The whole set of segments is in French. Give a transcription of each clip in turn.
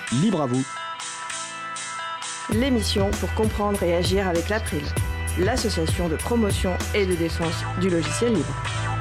Libre à vous. L'émission pour comprendre et agir avec l'April, l'association de promotion et de défense du logiciel libre.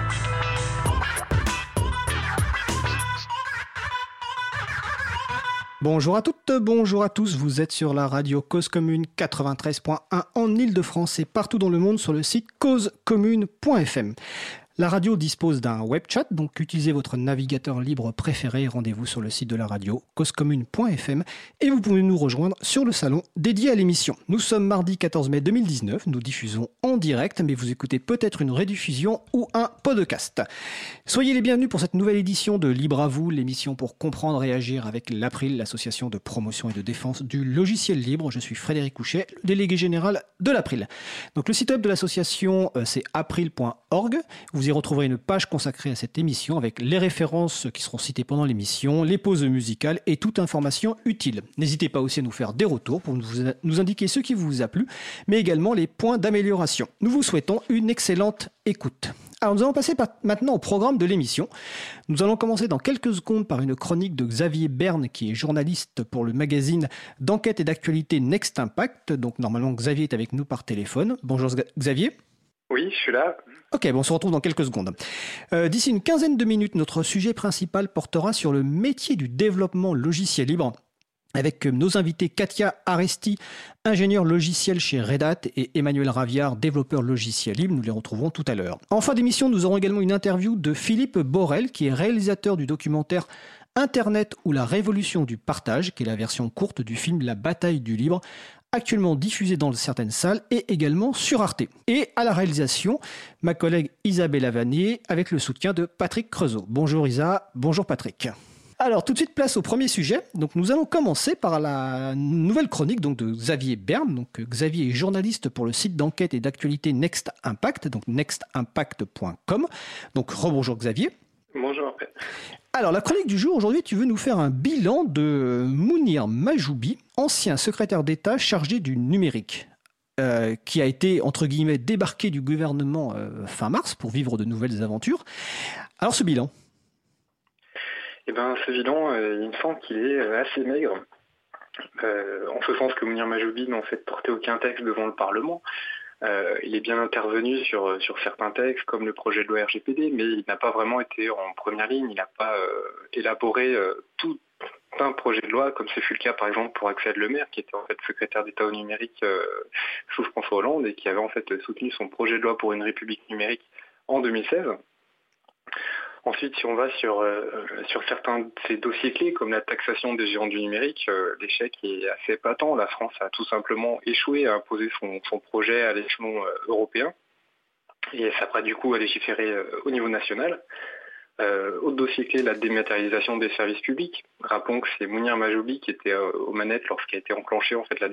Bonjour à toutes, bonjour à tous, vous êtes sur la radio Cause Commune 93.1 en Ile-de-France et partout dans le monde sur le site causecommune.fm. La radio dispose d'un web chat, donc utilisez votre navigateur libre préféré, rendez-vous sur le site de la radio, causecommune.fm, et vous pouvez nous rejoindre sur le salon dédié à l'émission. Nous sommes mardi 14 mai 2019, nous diffusons en direct, mais vous écoutez peut-être une rediffusion ou un podcast. Soyez les bienvenus pour cette nouvelle édition de Libre à vous, l'émission pour comprendre et agir avec l'April, l'association de promotion et de défense du logiciel libre. Je suis Frédéric Couchet, le délégué général de l'April. Donc le site web de l'association, c'est april.org. Vous y retrouverez une page consacrée à cette émission avec les références qui seront citées pendant l'émission, les pauses musicales et toute information utile. N'hésitez pas aussi à nous faire des retours pour nous indiquer ce qui vous a plu, mais également les points d'amélioration. Nous vous souhaitons une excellente écoute. Alors nous allons passer maintenant au programme de l'émission. Nous allons commencer dans quelques secondes par une chronique de Xavier Berne, qui est journaliste pour le magazine d'enquête et d'actualité Next Impact. Donc normalement Xavier est avec nous par téléphone. Bonjour Xavier. Oui, je suis là. Ok, bon, on se retrouve dans quelques secondes. D'ici une quinzaine de minutes, notre sujet principal portera sur le métier du développement logiciel libre, avec nos invités Katia Aresti, ingénieure logiciel chez Red Hat, et Emmanuel Raviard, développeur logiciel libre. Nous les retrouverons tout à l'heure. En fin d'émission, nous aurons également une interview de Philippe Borel, qui est réalisateur du documentaire Internet ou la révolution du partage, qui est la version courte du film La bataille du libre, actuellement diffusé dans certaines salles et également sur Arte. Et à la réalisation, ma collègue Isabelle Vanier avec le soutien de Patrick Creusot. Bonjour Isa, bonjour Patrick. Alors tout de suite place au premier sujet. Donc nous allons commencer par la nouvelle chronique donc, de Xavier Berne. Donc Xavier est journaliste pour le site d'enquête et d'actualité Next Impact, donc nextimpact.com. Donc rebonjour Xavier. Bonjour. Alors, la chronique du jour, aujourd'hui, tu veux nous faire un bilan de Mounir Majoubi, ancien secrétaire d'État chargé du numérique, qui a été, entre guillemets, débarqué du gouvernement fin mars pour vivre de nouvelles aventures. Alors, ce bilan ? Eh bien, ce bilan, il me semble qu'il est assez maigre, en ce sens que Mounir Majoubi n'a en fait porté aucun texte devant le Parlement. Il est bien intervenu sur certains textes comme le projet de loi RGPD, mais il n'a pas vraiment été en première ligne, il n'a pas élaboré tout un projet de loi, comme ce fut le cas par exemple pour Axel Lemaire, qui était en fait secrétaire d'État au numérique sous François Hollande et qui avait en fait soutenu son projet de loi pour une république numérique en 2016. Ensuite, si on va sur certains de ces dossiers clés, comme la taxation des géants du numérique, l'échec est assez patent. La France a tout simplement échoué à imposer son projet à l'échelon européen et s'apprête du coup à légiférer au niveau national. Autre dossier clé, la dématérialisation des services publics. Rappelons que c'est Mounir Majoubi qui était aux manettes lorsqu'a été enclenchée en fait la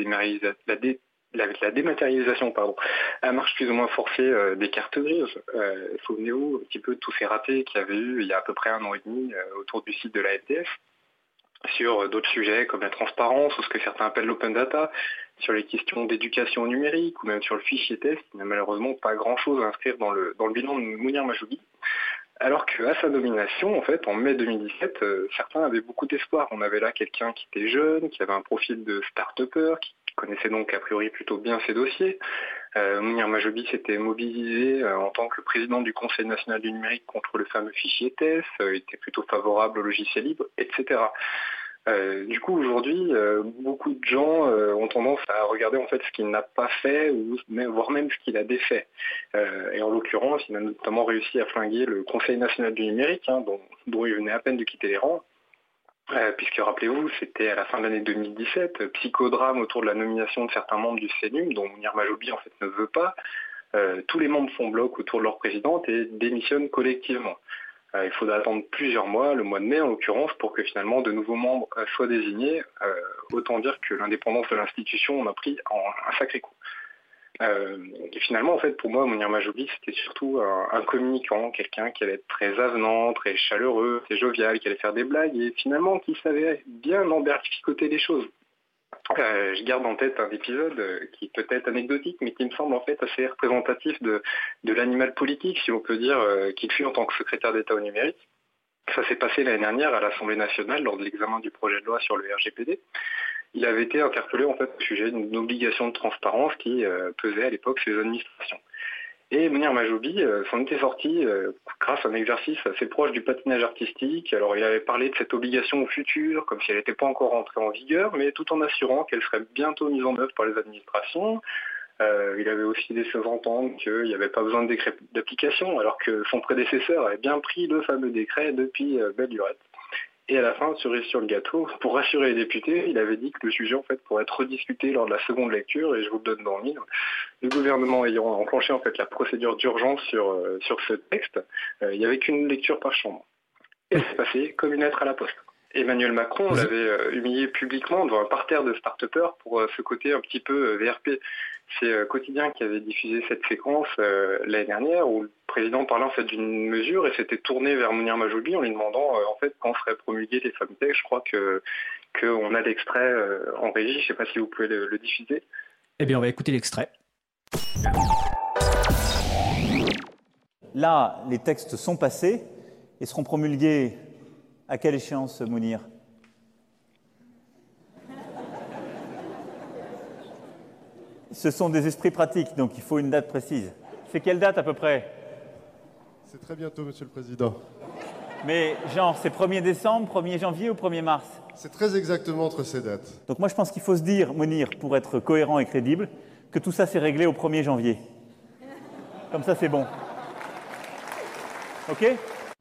dématérialisation à marche plus ou moins forcée des cartes grises. Souvenez-vous un petit peu de tous ces ratés qu'il y avait eu il y a à peu près 1 an et demi autour du site de la FDF, sur d'autres sujets comme la transparence ou ce que certains appellent l'open data, sur les questions d'éducation numérique ou même sur le fichier test. Il n'y a malheureusement pas grand-chose à inscrire dans le bilan de Mounir Majoubi. Alors qu'à sa nomination, en fait, en mai 2017, certains avaient beaucoup d'espoir. On avait là quelqu'un qui était jeune, qui avait un profil de start-upper, qui connaissait donc a priori plutôt bien ses dossiers. Mounir Majoubi s'était mobilisé en tant que président du Conseil national du numérique contre le fameux fichier test, était plutôt favorable au logiciel libre, etc. Du coup, aujourd'hui, beaucoup de gens ont tendance à regarder en fait ce qu'il n'a pas fait, voire même ce qu'il a défait. Et en l'occurrence, il a notamment réussi à flinguer le Conseil national du numérique, dont il venait à peine de quitter les rangs. Puisque rappelez-vous, c'était à la fin de l'année 2017, psychodrame autour de la nomination de certains membres du CNUM, dont Mounir Majoubi en fait ne veut pas. Tous les membres font bloc autour de leur présidente et démissionnent collectivement. Il faudra attendre plusieurs mois, le mois de mai en l'occurrence, pour que finalement de nouveaux membres soient désignés. Autant dire que l'indépendance de l'institution en a pris un sacré coup. Et finalement, en fait, pour moi, Mounir Majoubi, c'était surtout un communicant, quelqu'un qui allait être très avenant, très chaleureux, très jovial, qui allait faire des blagues, et finalement qui savait bien emberlificoter les choses. Je garde en tête un épisode qui est peut-être anecdotique, mais qui me semble en fait assez représentatif de l'animal politique, si on peut dire, qu'il fut en tant que secrétaire d'État au numérique. Ça s'est passé l'année dernière à l'Assemblée nationale lors de l'examen du projet de loi sur le RGPD. Il avait été interpellé en fait au sujet d'une obligation de transparence qui pesait à l'époque sur les administrations. Et Mounir Mahjoubi s'en était sorti grâce à un exercice assez proche du patinage artistique. Alors il avait parlé de cette obligation au futur, comme si elle n'était pas encore entrée en vigueur, mais tout en assurant qu'elle serait bientôt mise en œuvre par les administrations. Il avait aussi laissé entendre qu'il n'y avait pas besoin de décret d'application, alors que son prédécesseur avait bien pris le fameux décret depuis belle lurette. Et à la fin, cerise sur le gâteau, pour rassurer les députés, il avait dit que le sujet en fait pourrait être rediscuté lors de la seconde lecture, et je vous le donne dans le mille. Le gouvernement ayant enclenché en fait la procédure d'urgence sur ce texte, il n'y avait qu'une lecture par chambre. Et c'est passé comme une lettre à la poste. Emmanuel Macron l'avait humilié publiquement devant un parterre de start-upers pour ce côté un petit peu VRP. C'est Quotidien qui avait diffusé cette séquence l'année dernière où le président parlait en fait d'une mesure et s'était tourné vers Mounir Mahjoubi en lui demandant en fait quand seraient promulgués les fameux textes. Je crois qu'on a l'extrait en régie. Je ne sais pas si vous pouvez le diffuser. Eh bien, on va écouter l'extrait. Là, les textes sont passés et seront promulgués à quelle échéance, Mounir ? Ce sont des esprits pratiques, donc il faut une date précise. C'est quelle date à peu près ? C'est très bientôt, Monsieur le Président. Mais genre, c'est 1er décembre, 1er janvier ou 1er mars ? C'est très exactement entre ces dates. Donc moi, je pense qu'il faut se dire, Mounir, pour être cohérent et crédible, que tout ça, c'est réglé au 1er janvier. Comme ça, c'est bon. OK ?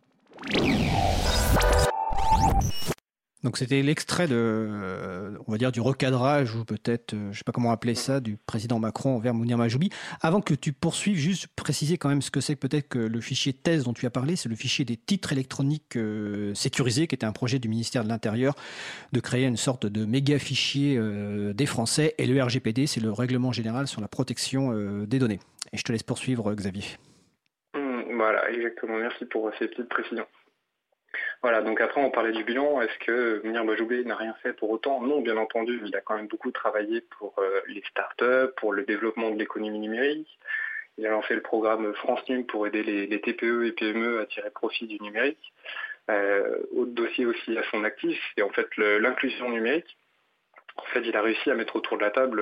Donc c'était l'extrait on va dire, du recadrage ou peut-être, je ne sais pas comment appeler ça, du président Macron envers Mounir Mahjoubi. Avant que tu poursuives, juste préciser quand même ce que c'est peut-être que le fichier thèse dont tu as parlé, c'est le fichier des titres électroniques sécurisés, qui était un projet du ministère de l'Intérieur de créer une sorte de méga fichier des Français. Et le RGPD, c'est le règlement général sur la protection des données. Et je te laisse poursuivre, Xavier. Voilà, exactement. Merci pour ces petites précisions. Voilà, donc après on parlait du bilan. Est-ce que Mounir Mahjoubi n'a rien fait pour autant ? Non, bien entendu, il a quand même beaucoup travaillé pour les startups, pour le développement de l'économie numérique. Il a lancé le programme France Num pour aider les TPE et PME à tirer profit du numérique. Autre dossier aussi à son actif, c'est en fait l'inclusion numérique. En fait, il a réussi à mettre autour de la table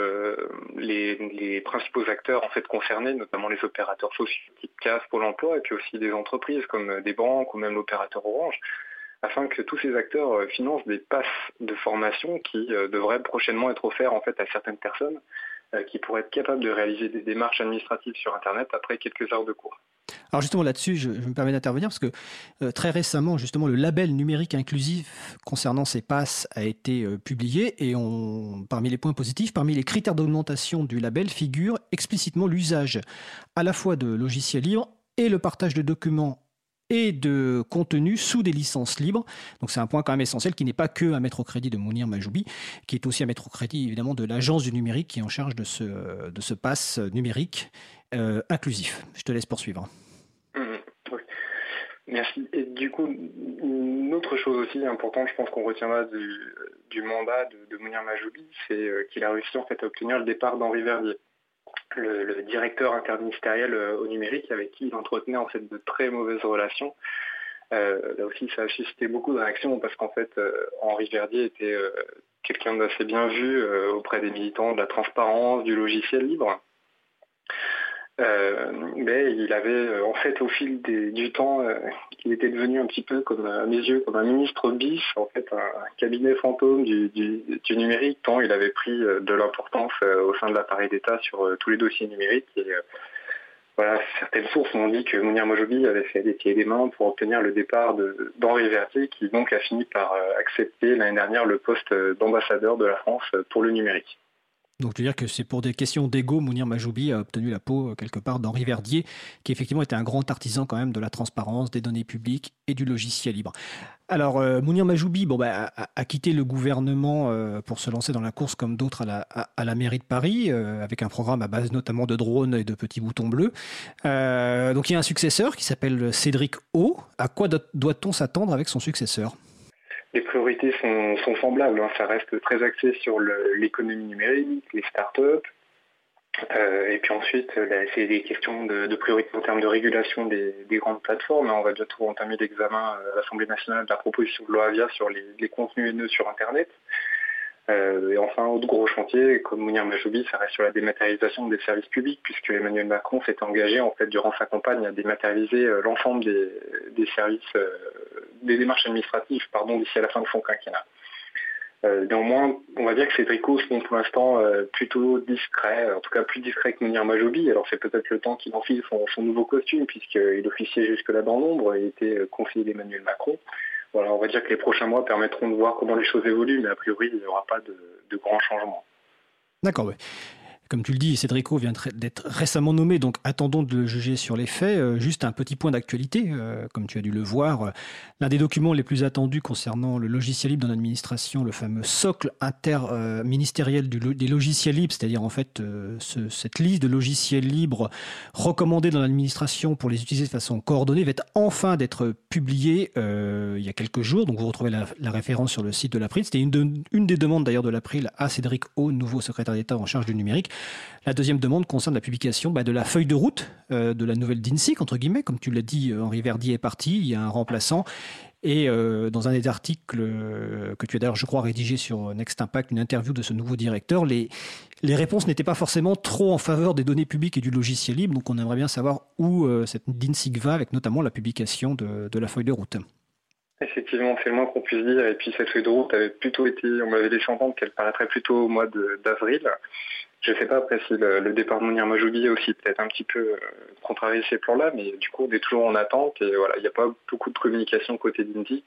les principaux acteurs en fait concernés, notamment les opérateurs sociaux type CAF, Pôle emploi, et puis aussi des entreprises comme des banques ou même l'opérateur Orange, afin que tous ces acteurs financent des passes de formation qui devraient prochainement être offerts en fait à certaines personnes qui pourraient être capables de réaliser des démarches administratives sur Internet après quelques heures de cours. Alors justement là-dessus, je me permets d'intervenir parce que très récemment, justement, le label numérique inclusif concernant ces passes a été publié et parmi les points positifs, parmi les critères d'augmentation du label figure explicitement l'usage à la fois de logiciels libres et le partage de documents et de contenu sous des licences libres. Donc c'est un point quand même essentiel qui n'est pas que à mettre au crédit de Mounir Mahjoubi, qui est aussi à mettre au crédit évidemment de l'agence du numérique qui est en charge de ce pass numérique inclusif. Je te laisse poursuivre. Oui. Merci. Et du coup, une autre chose aussi importante, je pense qu'on retiendra du mandat de Mounir Mahjoubi, c'est qu'il a réussi en fait à obtenir le départ d'Henri Verdier, le directeur interministériel au numérique avec qui il entretenait en fait de très mauvaises relations. Là aussi, ça a suscité beaucoup de réactions parce qu'en fait, Henri Verdier était quelqu'un d'assez bien vu auprès des militants de la transparence, du logiciel libre. Mais il avait en fait au fil du temps il était devenu un petit peu comme à mes yeux comme un ministre bis, en fait un cabinet fantôme du numérique, tant il avait pris de l'importance au sein de l'appareil d'État sur tous les dossiers numériques. Et voilà, certaines sources m'ont dit que Mounir Mahjoubi avait fait des pieds et des mains pour obtenir le départ d'Henri Verdier, qui donc a fini par accepter l'année dernière le poste d'ambassadeur de la France pour le numérique. Donc, tu veux dire que c'est pour des questions d'ego, Mounir Mahjoubi a obtenu la peau, quelque part, d'Henri Verdier, qui effectivement était un grand artisan quand même de la transparence, des données publiques et du logiciel libre. Alors, Mounir Mahjoubi a quitté le gouvernement pour se lancer dans la course comme d'autres à la mairie de Paris, avec un programme à base notamment de drones et de petits boutons bleus. Donc, il y a un successeur qui s'appelle Cédric O. À quoi doit-on s'attendre avec son successeur ? Les priorités sont semblables, hein. Ça reste très axé sur l'économie numérique, les startups, Et puis ensuite, là, c'est des questions de priorité en termes de régulation des grandes plateformes. On va bientôt entamer l'examen à l'Assemblée nationale de la proposition de loi Avia sur les contenus haineux sur Internet. Et enfin, autre gros chantier, comme Mounir Mahjoubi, ça reste sur la dématérialisation des services publics, puisque Emmanuel Macron s'était engagé, en fait, durant sa campagne, à dématérialiser l'ensemble des services, des démarches administratives, d'ici à la fin de son quinquennat. Néanmoins, on va dire que Cédric O sont pour l'instant plutôt discrets, en tout cas plus discrets que Mounir Mahjoubi. Alors c'est peut-être le temps qu'il enfile son nouveau costume, puisqu'il officiait jusque-là dans l'ombre et était conseiller d'Emmanuel Macron. Voilà, on va dire que les prochains mois permettront de voir comment les choses évoluent, mais a priori, il n'y aura pas de grands changements. D'accord, oui. Comme tu le dis, Cédric O vient d'être récemment nommé, donc attendons de le juger sur les faits. Juste un petit point d'actualité, comme tu as dû le voir, l'un des documents les plus attendus concernant le logiciel libre dans l'administration, le fameux socle interministériel des logiciels libres, c'est-à-dire en fait cette liste de logiciels libres recommandés dans l'administration pour les utiliser de façon coordonnée, va enfin d'être publié il y a quelques jours. Donc vous retrouvez la référence sur le site de l'April. C'était une des demandes d'ailleurs de l'April à Cédric O, nouveau secrétaire d'État en charge du numérique. La deuxième demande concerne la publication de la feuille de route de la nouvelle DINSIC, entre guillemets. Comme tu l'as dit, Henri Verdier est parti, il y a un remplaçant. Et dans un des articles que tu as d'ailleurs, je crois, rédigé sur Next Impact, une interview de ce nouveau directeur, les réponses n'étaient pas forcément trop en faveur des données publiques et du logiciel libre. Donc on aimerait bien savoir où cette DINSIC va, avec notamment la publication de la feuille de route. Effectivement, c'est le moins qu'on puisse dire. Et puis cette feuille de route avait plutôt été, on m'avait laissé entendre qu'elle paraîtrait plutôt au mois d'avril. Je ne sais pas après si le départ de Mounir Mahjoubi a aussi peut-être un petit peu contrarié ces plans-là, mais du coup on est toujours en attente et voilà, il n'y a pas beaucoup de communication côté d'INSIC.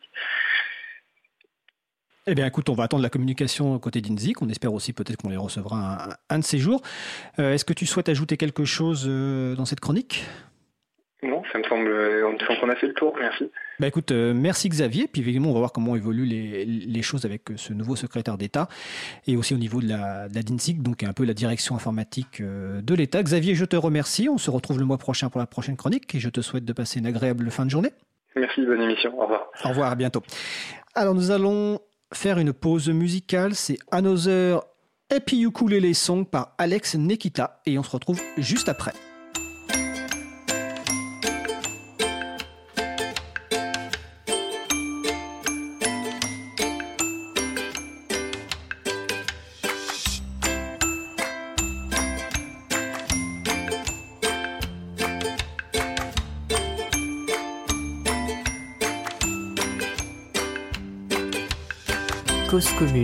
Eh bien écoute, on va attendre la communication côté d'INSIC, on espère aussi peut-être qu'on les recevra un de ces jours. Est-ce que tu souhaites ajouter quelque chose dans cette chronique ? Non, ça me semble qu'on a fait le tour, merci. Écoute, merci Xavier, puis évidemment on va voir comment évoluent les choses avec ce nouveau secrétaire d'État et aussi au niveau de la DINSIC, donc un peu la direction informatique de l'État. Xavier, je te remercie, on se retrouve le mois prochain pour la prochaine chronique et je te souhaite de passer une agréable fin de journée. Merci, bonne émission, au revoir. Au revoir, à bientôt. Alors nous allons faire une pause musicale, c'est Another Happy Ukulele Song par Alex Nekita et on se retrouve juste après. Cause commune.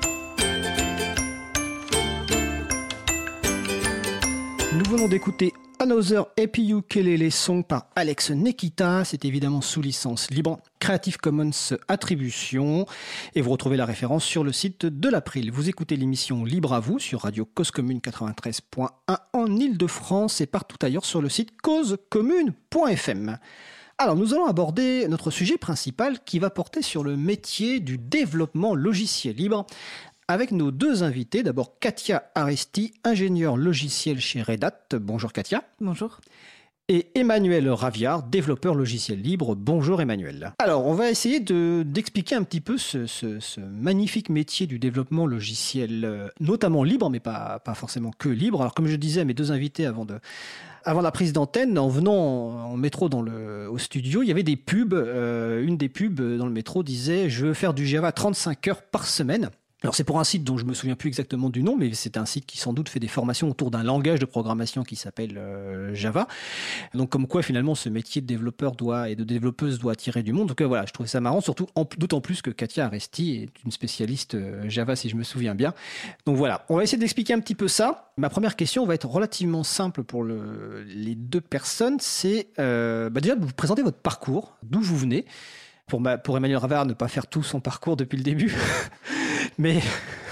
Nous venons d'écouter Another Happy Ukulele Song par Alex Nekita. C'est évidemment sous licence libre Creative Commons Attribution. Et vous retrouvez la référence sur le site de l'April. Vous écoutez l'émission Libre à vous sur Radio Cause Commune 93.1 en Ile-de-France et partout ailleurs sur le site causecommune.fm. Alors, nous allons aborder notre sujet principal qui va porter sur le métier du développement logiciel libre avec nos deux invités. D'abord, Katia Aresti, ingénieure logiciel chez Red Hat. Bonjour Katia. Bonjour. Et Emmanuel Raviard, développeur logiciel libre. Bonjour Emmanuel. Alors, on va essayer d'expliquer un petit peu ce magnifique métier du développement logiciel, notamment libre, mais pas forcément que libre. Alors, comme je disais à mes deux invités avant la prise d'antenne, en venant en métro au studio, il y avait des pubs. Une des pubs dans le métro disait « Je veux faire du Java 35 heures par semaine ». Alors c'est pour un site dont je me souviens plus exactement du nom, mais c'est un site qui sans doute fait des formations autour d'un langage de programmation qui s'appelle Java. Donc comme quoi finalement ce métier de développeur et de développeuse doit attirer du monde. Donc voilà, je trouvais ça marrant, surtout d'autant plus que Katia Aresti est une spécialiste Java si je me souviens bien. Donc voilà, on va essayer d'expliquer un petit peu ça. Ma première question va être relativement simple pour les deux personnes. C'est déjà de vous présenter votre parcours, d'où vous venez. Pour Emmanuel Raviard, ne pas faire tout son parcours depuis le début. Mais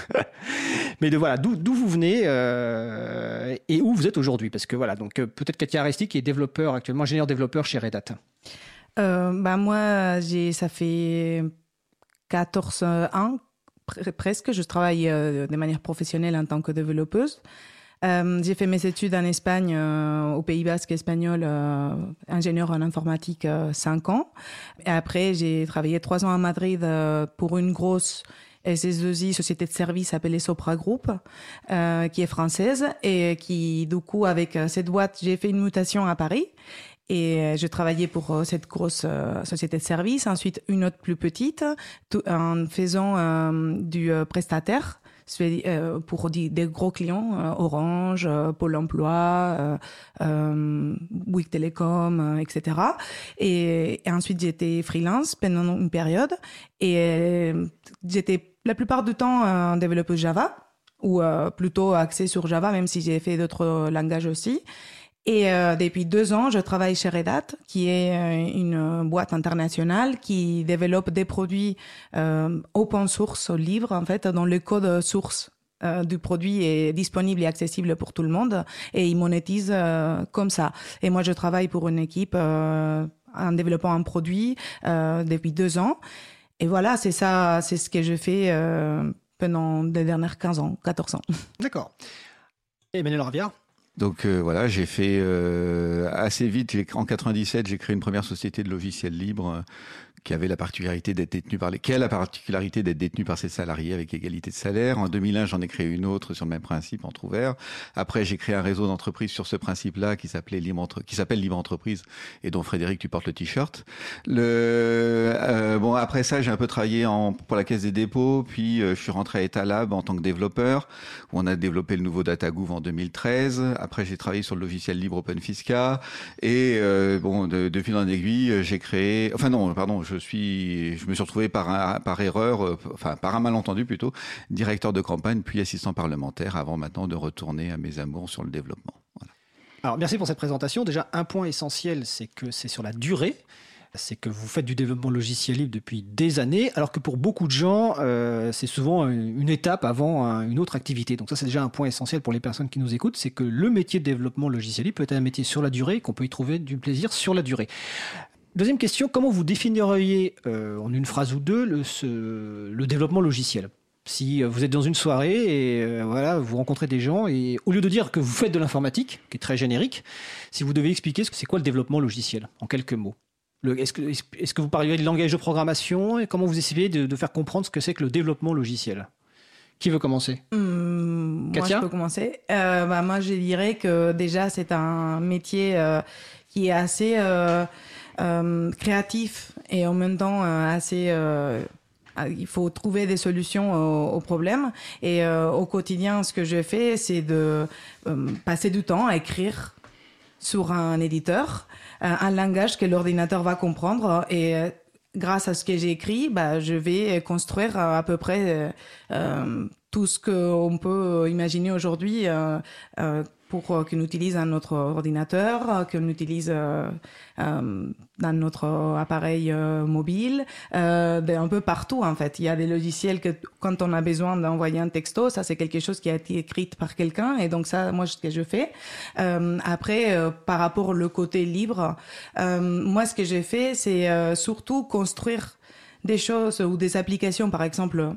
d'où vous venez et où vous êtes aujourd'hui. Parce que voilà, donc peut-être Katia Aresti qui est développeur actuellement, ingénieur développeur chez Red Hat. Moi, ça fait 14 ans presque. Je travaille de manière professionnelle en tant que développeuse. J'ai fait mes études en Espagne, au Pays Basque espagnol, ingénieur en informatique 5 ans. Et après, j'ai travaillé 3 ans à Madrid pour une grosse SS2I, société de services appelée Sopra Group, qui est française et qui, du coup, avec cette boîte, j'ai fait une mutation à Paris. Et je travaillais pour cette grosse société de services. Ensuite, une autre plus petite, en faisant du prestataire pour des gros clients, Orange, Pôle emploi, Bouygues Télécom, etc. Et ensuite, j'étais freelance pendant une période et j'étais la plupart du temps développeuse Java ou plutôt axée sur Java, même si j'ai fait d'autres langages aussi. Et depuis 2 ans, je travaille chez Red Hat, qui est une boîte internationale qui développe des produits open source, libre en fait, dont le code source du produit est disponible et accessible pour tout le monde, et ils monétisent comme ça. Et moi, je travaille pour une équipe en développant un produit depuis 2 ans. Et voilà, c'est ça, c'est ce que je fais pendant les dernières 15 ans, 14 ans. D'accord. Et Emmanuel Raviard? Donc voilà, j'ai fait assez vite, en 97, j'ai créé une première société de logiciels libres qui avait la particularité d'être détenue par ses salariés avec égalité de salaire. En 2001, j'en ai créé une autre sur le même principe, entre ouverts. Après, j'ai créé un réseau d'entreprises sur ce principe-là qui s'appelle Libre Entreprise et dont Frédéric, tu portes le t-shirt. Après ça, j'ai un peu travaillé pour la Caisse des dépôts, puis je suis rentré à Etalab en tant que développeur, où on a développé le nouveau DataGouv en 2013. Après, j'ai travaillé sur le logiciel libre OpenFisca et de fil en aiguille, j'ai créé... je me suis retrouvé par erreur, par un malentendu plutôt, directeur de campagne puis assistant parlementaire avant maintenant de retourner à mes amours sur le développement. Voilà. Alors merci pour cette présentation. Déjà un point essentiel, c'est que c'est sur la durée. C'est que vous faites du développement logiciel libre depuis des années, alors que pour beaucoup de gens, c'est souvent une étape avant une autre activité. Donc ça, c'est déjà un point essentiel pour les personnes qui nous écoutent, c'est que le métier de développement logiciel libre peut être un métier sur la durée, qu'on peut y trouver du plaisir sur la durée. Deuxième question, comment vous définiriez en une phrase ou deux le développement logiciel ? Si vous êtes dans une soirée et vous rencontrez des gens et au lieu de dire que vous faites de l'informatique, qui est très générique, si vous devez expliquer c'est quoi le développement logiciel en quelques mots. Est-ce que vous parliez de langage de programmation et comment vous essayez de faire comprendre ce que c'est que le développement logiciel ? Qui veut commencer ? Moi, je peux commencer. Moi, je dirais que déjà, c'est un métier qui est assez créatif et en même temps assez... il faut trouver des solutions aux problèmes. Et au quotidien, ce que je fais, c'est de passer du temps à écrire sur un éditeur, un langage que l'ordinateur va comprendre. Et grâce à ce que j'ai écrit, je vais construire à peu près tout ce qu'on peut imaginer aujourd'hui pour qu'on utilise dans notre ordinateur, qu'on utilise dans notre appareil mobile, un peu partout en fait. Il y a des logiciels que quand on a besoin d'envoyer un texto, ça c'est quelque chose qui a été écrit par quelqu'un et donc ça, moi, ce que je fais. Après, par rapport au côté libre, moi, ce que j'ai fait, c'est surtout construire des choses ou des applications, par exemple,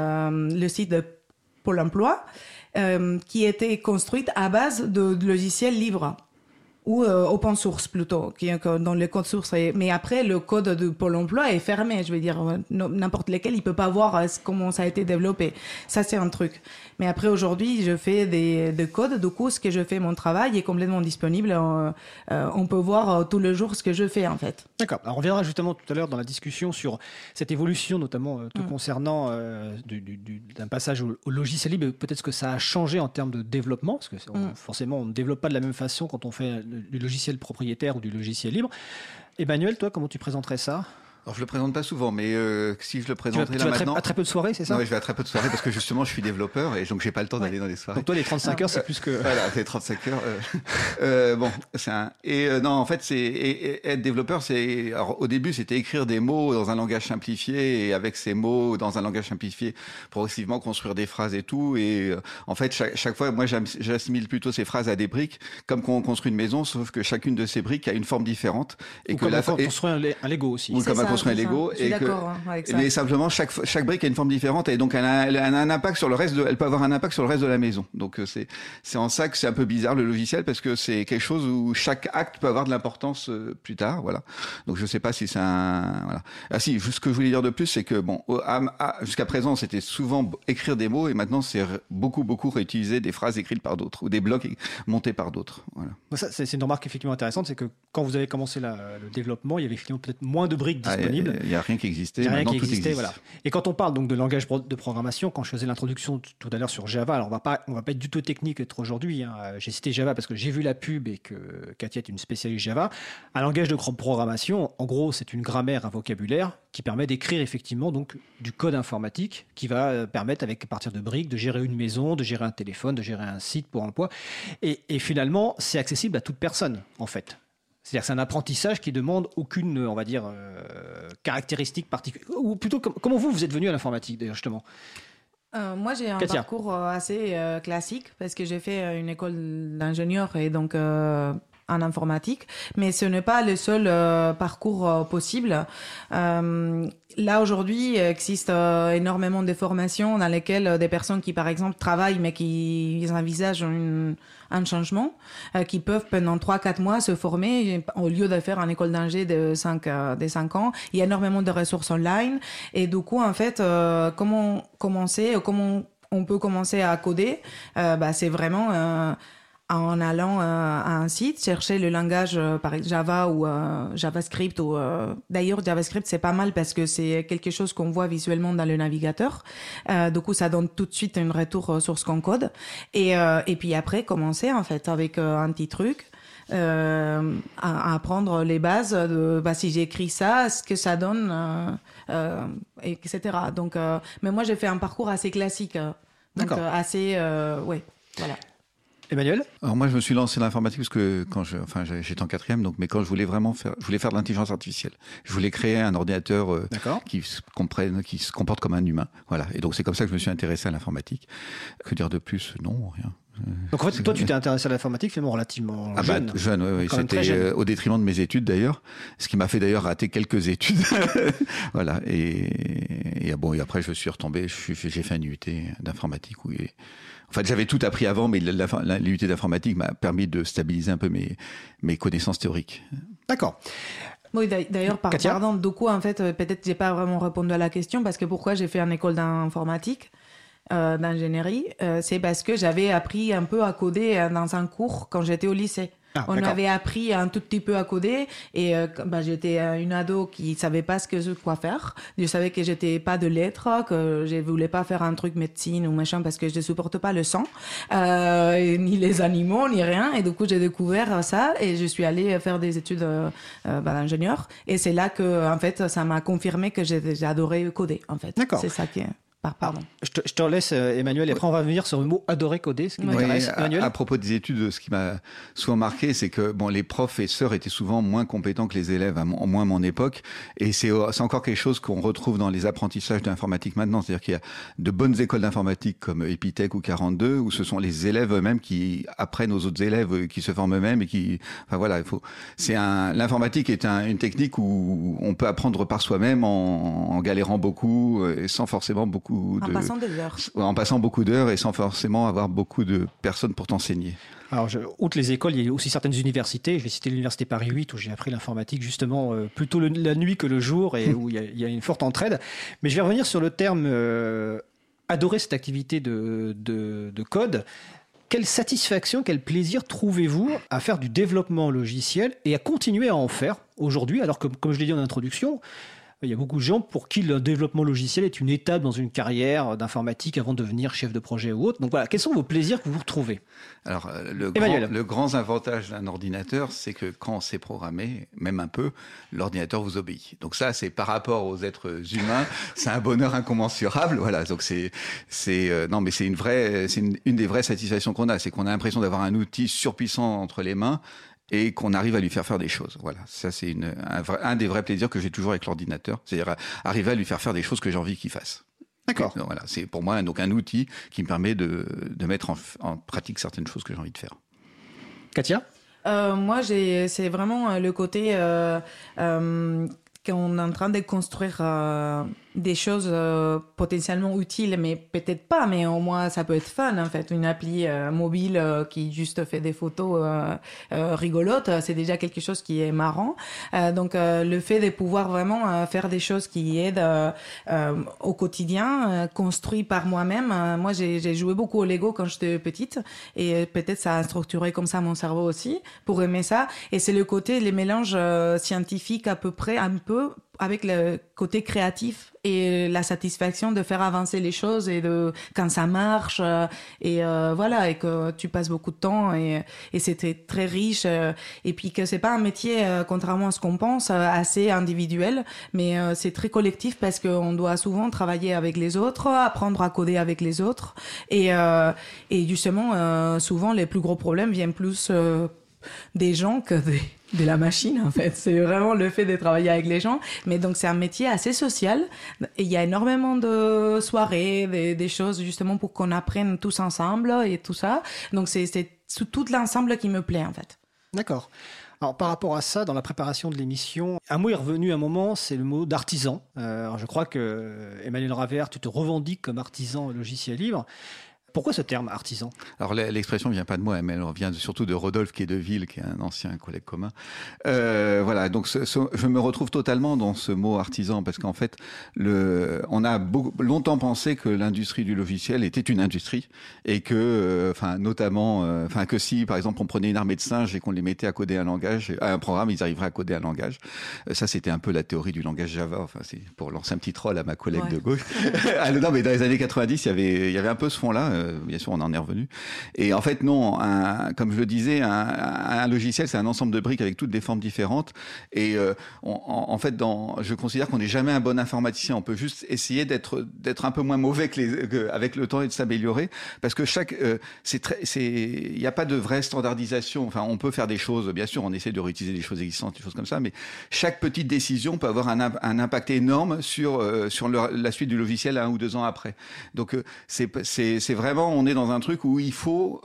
le site de Pôle emploi, qui était construite à base de logiciels libres ou open source plutôt, qui est dans le code source. Mais après, le code de Pôle emploi est fermé. Je veux dire, n'importe lequel, il peut pas voir comment ça a été développé. Ça, c'est un truc. Mais après, aujourd'hui, je fais des codes. Du coup, ce que je fais, mon travail est complètement disponible. On peut voir tous les jours ce que je fais, en fait. D'accord. Alors, on reviendra justement tout à l'heure dans la discussion sur cette évolution, notamment te concernant d'un passage au logiciel libre. Peut-être ce que ça a changé en termes de développement, parce que forcément, on ne développe pas de la même façon quand on fait du logiciel propriétaire ou du logiciel libre. Emmanuel, toi, comment tu présenterais ça ? Alors, je le présente pas souvent, mais si je le présenterais là maintenant... À très peu de soirées, c'est ça ? Non, je vais à très peu de soirées parce que justement, je suis développeur et donc j'ai pas le temps d'aller dans les soirées. Donc toi, les 35 heures, c'est plus que... Voilà, c'est 35 heures. Bon, c'est un... non, en fait, être développeur, c'est... Alors, au début, c'était écrire des mots dans un langage simplifié et avec ces mots dans un langage simplifié, progressivement construire des phrases et tout. Et en fait, chaque fois, moi, j'assimile plutôt ces phrases à des briques, comme quand on construit une maison, sauf que chacune de ces briques a une forme différente. Et ou que comme on construit un Lego aussi. Ou comme on construit un Lego. Je suis d'accord avec ça. Mais simplement, chaque brique a une forme différente et donc elle a un impact sur le reste elle peut avoir un impact sur le reste de la maison. Donc c'est en ça que c'est un peu bizarre le logiciel parce que c'est quelque chose où chaque acte peut avoir de l'importance plus tard, voilà. Donc je sais pas si c'est voilà. Ah si, ce que je voulais dire de plus, c'est que bon, jusqu'à présent, c'était souvent écrire des mots et maintenant c'est beaucoup réutiliser des phrases écrites par d'autres ou des blocs montés par d'autres, voilà. Ça, c'est une remarque effectivement intéressante, c'est que quand vous avez commencé le développement, il y avait effectivement peut-être moins de briques disponibles. Il n'y a rien qui existait. Il n'y a rien maintenant, qui tout existait, existe. voilà. Et quand on parle donc de langage de programmation, quand je faisais l'introduction tout à l'heure sur Java, alors on va pas être du tout technique aujourd'hui, hein. J'ai cité Java parce que j'ai vu la pub et que Katia est une spécialiste Java. Un langage de programmation, en gros, c'est une grammaire, un vocabulaire qui permet d'écrire effectivement donc du code informatique qui va permettre, à partir de briques, de gérer une maison, de gérer un téléphone, de gérer un site pour emploi. Et finalement, c'est accessible à toute personne, en fait. C'est-à-dire que c'est un apprentissage qui demande aucune, on va dire, caractéristique particulière. Ou plutôt, comment vous êtes venu à l'informatique, d'ailleurs, justement ? Moi, j'ai un parcours assez classique parce que j'ai fait une école d'ingénieur et donc en informatique, mais ce n'est pas le seul parcours possible. Là, aujourd'hui, il existe énormément de formations dans lesquelles des personnes qui, par exemple, travaillent mais qui envisagent un changement, qui peuvent pendant 3-4 mois se former au lieu de faire une école d'ingé de 5 ans. Il y a énormément de ressources online et du coup, en fait, comment on peut commencer à coder, c'est vraiment en allant à un site, chercher le langage par exemple Java ou JavaScript. D'ailleurs, JavaScript, c'est pas mal parce que c'est quelque chose qu'on voit visuellement dans le navigateur. Du coup, ça donne tout de suite un retour sur ce qu'on code. Et puis après, commencer en fait avec un petit truc. À apprendre les bases de si j'écris ça, ce que ça donne, etc. Donc, mais moi, j'ai fait un parcours assez classique. Donc, assez... ouais, voilà. Emmanuel ? Alors moi, je me suis lancé dans l'informatique parce que j'étais en 4e, mais quand je voulais faire de l'intelligence artificielle. Je voulais créer un ordinateur qui se comporte comme un humain. Voilà. Et donc c'est comme ça que je me suis intéressé à l'informatique. Que dire de plus ? Non, rien. Donc en fait, toi, tu t'es intéressé à l'informatique finalement relativement jeune. Jeune, oui. C'était au détriment de mes études d'ailleurs, ce qui m'a fait d'ailleurs rater quelques études. Voilà. Et après, je suis retombé. J'ai fait un UT d'informatique. En fait, j'avais tout appris avant, mais l'UT d'informatique m'a permis de stabiliser un peu mes connaissances théoriques. D'accord. Oui, d'ailleurs, pardon, du coup, en fait, peut-être j'ai pas vraiment répondu à la question parce que pourquoi j'ai fait une école d'informatique, d'ingénierie, c'est parce que j'avais appris un peu à coder dans un cours quand j'étais au lycée. On avait appris un tout petit peu à coder et j'étais une ado qui savait pas quoi faire. Je savais que j'étais pas de lettres, que je voulais pas faire un truc médecine ou machin parce que je supporte pas le sang, ni les animaux, ni rien. Et du coup, j'ai découvert ça et je suis allée faire des études d'ingénieur. Et c'est là que, en fait, ça m'a confirmé que j'ai adoré coder, en fait. D'accord. C'est ça qui est... Pardon. Je te laisse, Emmanuel, et après on va venir sur le mot adorer coder, ce qui m'intéresse. Emmanuel ? À propos des études, ce qui m'a souvent marqué, c'est que les professeurs étaient souvent moins compétents que les élèves, au moins à mon époque, et c'est encore quelque chose qu'on retrouve dans les apprentissages d'informatique maintenant. C'est-à-dire qu'il y a de bonnes écoles d'informatique comme Epitech ou 42, où ce sont les élèves eux-mêmes qui apprennent aux autres élèves, qui se forment eux-mêmes et qui, enfin voilà, l'informatique est une technique où on peut apprendre par soi-même en galérant beaucoup et sans forcément en passant beaucoup d'heures et sans forcément avoir beaucoup de personnes pour t'enseigner. Alors, outre les écoles, il y a aussi certaines universités. Je vais citer l'université Paris 8 où j'ai appris l'informatique justement plutôt la nuit que le jour et où il y a une forte entraide. Mais je vais revenir sur le terme adorer cette activité de code. Quelle satisfaction, quel plaisir trouvez-vous à faire du développement logiciel et à continuer à en faire aujourd'hui, alors que, comme je l'ai dit en introduction, il y a beaucoup de gens pour qui le développement logiciel est une étape dans une carrière d'informatique avant de devenir chef de projet ou autre. Donc voilà, quels sont vos plaisirs que vous retrouvez ? Alors, le grand avantage d'un ordinateur, c'est que quand on sait programmer, même un peu, l'ordinateur vous obéit. Donc ça, c'est par rapport aux êtres humains, c'est un bonheur incommensurable. Voilà, donc c'est une des vraies satisfactions qu'on a, c'est qu'on a l'impression d'avoir un outil surpuissant entre les mains et qu'on arrive à lui faire des choses. Voilà, ça c'est un des vrais plaisirs que j'ai toujours avec l'ordinateur, c'est-à-dire arriver à lui faire des choses que j'ai envie qu'il fasse. D'accord. Donc, voilà, c'est pour moi donc un outil qui me permet de mettre en pratique certaines choses que j'ai envie de faire. Katia ? Moi, c'est vraiment le côté qu'on est en train de construire des choses potentiellement utiles, mais peut-être pas, mais au moins ça peut être fun en fait. Une appli mobile qui juste fait des photos rigolotes, c'est déjà quelque chose qui est marrant. Donc le fait de pouvoir vraiment faire des choses qui aident au quotidien, construit par moi-même. Moi j'ai joué beaucoup au Lego quand j'étais petite et peut-être ça a structuré comme ça mon cerveau aussi pour aimer ça. Et c'est le côté, les mélanges scientifiques à peu près, un peu avec le côté créatif et la satisfaction de faire avancer les choses et quand ça marche et voilà, et que tu passes beaucoup de temps et c'était très riche et puis que c'est pas un métier contrairement à ce qu'on pense assez individuel, mais c'est très collectif parce qu'on doit souvent travailler avec les autres, apprendre à coder avec les autres et justement souvent les plus gros problèmes viennent plus des gens que de la machine en fait. C'est vraiment le fait de travailler avec les gens, mais donc c'est un métier assez social et il y a énormément de soirées, des choses justement pour qu'on apprenne tous ensemble et tout ça, donc c'est tout l'ensemble qui me plaît en fait. D'accord. Alors par rapport à ça, dans la préparation de l'émission, un mot est revenu à un moment, c'est le mot d'artisan. Alors je crois que Emmanuel Ravert, tu te revendiques comme artisan logiciel libre. Pourquoi ce terme artisan ? Alors l'expression vient pas de moi, mais elle vient surtout de Rodolphe Quai-Deville, qui est un ancien collègue commun. Voilà, donc je me retrouve totalement dans ce mot artisan, parce qu'en fait, on a longtemps pensé que l'industrie du logiciel était une industrie, et que, que si, par exemple, on prenait une armée de singes et qu'on les mettait à coder un programme, ils arriveraient à coder un langage. Ça, c'était un peu la théorie du langage Java. Enfin, c'est pour lancer un petit troll à ma collègue de gauche. Non, mais dans les années 90, il y avait un peu ce fond-là. Bien sûr, on en est revenu. Et en fait, non, comme je le disais, un logiciel, c'est un ensemble de briques avec toutes des formes différentes. Et en fait, je considère qu'on n'est jamais un bon informaticien. On peut juste essayer d'être un peu moins mauvais avec le temps et de s'améliorer, parce que il n'y a pas de vraie standardisation. Enfin, on peut faire des choses. Bien sûr, on essaie de réutiliser des choses existantes, des choses comme ça, mais chaque petite décision peut avoir un impact énorme sur la suite du logiciel 1 ou 2 ans après. Donc, c'est vraiment, on est dans un truc où il faut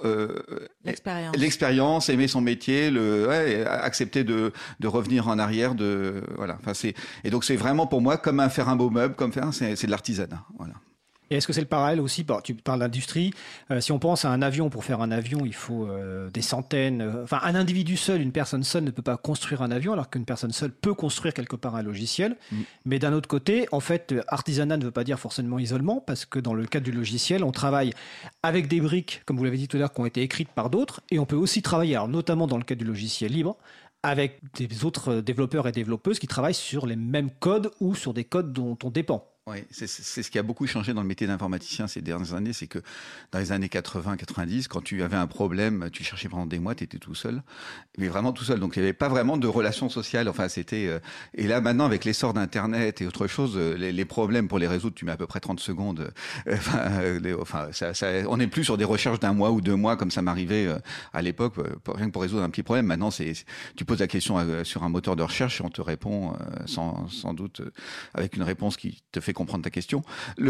l'expérience, aimer son métier, accepter de revenir en arrière, voilà. Enfin, et donc c'est vraiment pour moi comme faire un beau meuble, c'est de l'artisanat, voilà. Et est-ce que c'est le parallèle aussi, tu parles d'industrie, si on pense à un avion, pour faire un avion, il faut des centaines, un individu seul, une personne seule ne peut pas construire un avion, alors qu'une personne seule peut construire quelque part un logiciel. Mais d'un autre côté, en fait, artisanat ne veut pas dire forcément isolement, parce que dans le cadre du logiciel, on travaille avec des briques, comme vous l'avez dit tout à l'heure, qui ont été écrites par d'autres, et on peut aussi travailler, alors notamment dans le cadre du logiciel libre, avec des autres développeurs et développeuses qui travaillent sur les mêmes codes ou sur des codes dont on dépend. Oui, c'est ce qui a beaucoup changé dans le métier d'informaticien ces dernières années, c'est que dans les années 80-90, quand tu avais un problème, tu cherchais pendant des mois, tu étais tout seul, mais vraiment tout seul. Donc il n'y avait pas vraiment de relations sociales. Enfin, c'était et là maintenant avec l'essor d'Internet et autre chose, les problèmes pour les résoudre, tu mets à peu près 30 secondes. On n'est plus sur des recherches d'1 mois ou 2 mois comme ça m'arrivait à l'époque, rien que pour résoudre un petit problème. Maintenant, tu poses la question sur un moteur de recherche et on te répond sans doute avec une réponse qui te fait comprendre ta question.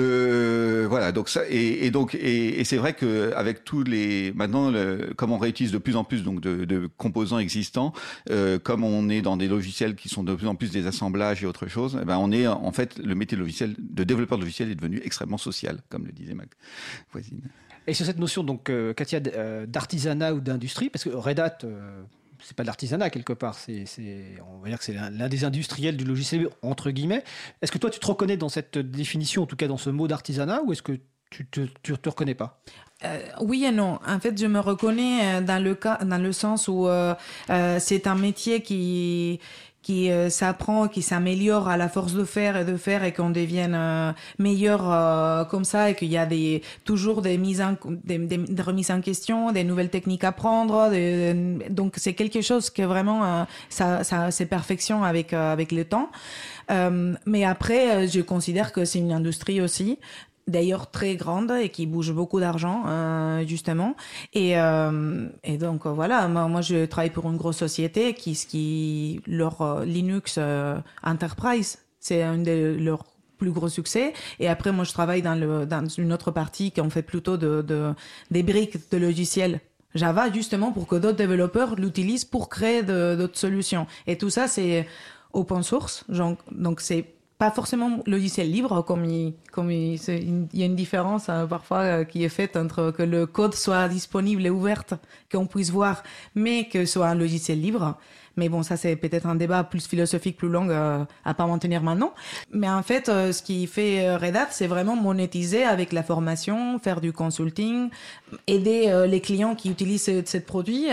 Voilà, donc ça et c'est vrai que avec tous les maintenant comme on réutilise de plus en plus donc de composants existants, comme on est dans des logiciels qui sont de plus en plus des assemblages et autre chose, eh ben on est en fait le métier de développeur de logiciel est devenu extrêmement social, comme le disait ma voisine. Et sur cette notion donc Katia d'artisanat ou d'industrie, parce que Red Hat c'est pas de l'artisanat quelque part, on va dire que c'est l'un des industriels du logiciel entre guillemets. Est-ce que toi tu te reconnais dans cette définition, en tout cas dans ce mot d'artisanat, ou est-ce que tu te reconnais pas? Oui et non. En fait, je me reconnais dans le sens où c'est un métier qui s'apprend, qui s'améliore à la force de faire et qu'on devienne meilleur comme ça, et qu'il y a toujours des remises en question, des nouvelles techniques à apprendre. Donc c'est quelque chose que vraiment ça se perfectionne avec le temps. Mais après, je considère que c'est une industrie aussi. D'ailleurs très grande et qui bouge beaucoup d'argent justement et donc voilà, moi je travaille pour une grosse société qui leur Linux Enterprise, c'est un de leurs plus gros succès. Et après moi je travaille dans une autre partie qu'on fait plutôt des briques de logiciels Java, justement pour que d'autres développeurs l'utilisent pour créer d'autres solutions. Et tout ça c'est open source, donc c'est pas forcément logiciel libre, comme il y a une différence parfois qui est faite entre que le code soit disponible et ouvert, qu'on puisse voir, mais que ce soit un logiciel libre. Mais bon, ça c'est peut-être un débat plus philosophique, plus long à pas maintenir maintenant. Mais en fait, ce qui fait Red Hat, c'est vraiment monétiser avec la formation, faire du consulting, aider les clients qui utilisent ce produit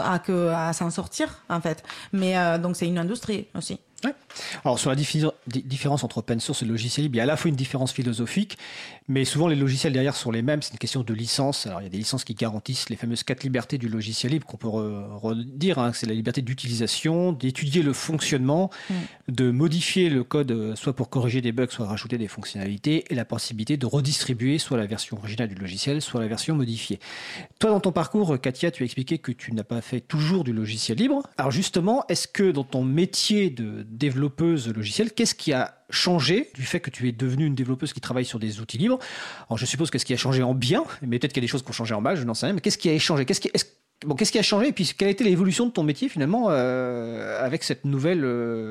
à s'en sortir en fait. Mais donc c'est une industrie aussi. Ouais. Alors sur la différence entre open source et logiciel libre, il y a à la fois une différence philosophique, mais souvent les logiciels derrière sont les mêmes, c'est une question de licence. Alors il y a des licences qui garantissent les fameuses 4 libertés du logiciel libre qu'on peut redire, hein. C'est la liberté d'utilisation, d'étudier le fonctionnement, de modifier le code soit pour corriger des bugs, soit rajouter des fonctionnalités, et la possibilité de redistribuer soit la version originale du logiciel, soit la version modifiée. Toi dans ton parcours, Katia, tu as expliqué que tu n'as pas fait toujours du logiciel libre. Alors justement, est-ce que dans ton métier de développeuse logicielle, qu'est-ce qui a changé du fait que tu es devenue une développeuse qui travaille sur des outils libres? Alors je suppose qu'est-ce qui a changé en bien, mais peut-être qu'il y a des choses qui ont changé en mal, je n'en sais rien, mais qu'est-ce qui a changé? Qu'est-ce qui a changé, et puis quelle a été l'évolution de ton métier finalement avec cette nouvelle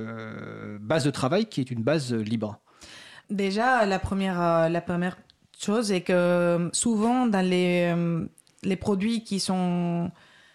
base de travail qui est une base libre? Déjà, la première chose est que souvent dans les produits qui sont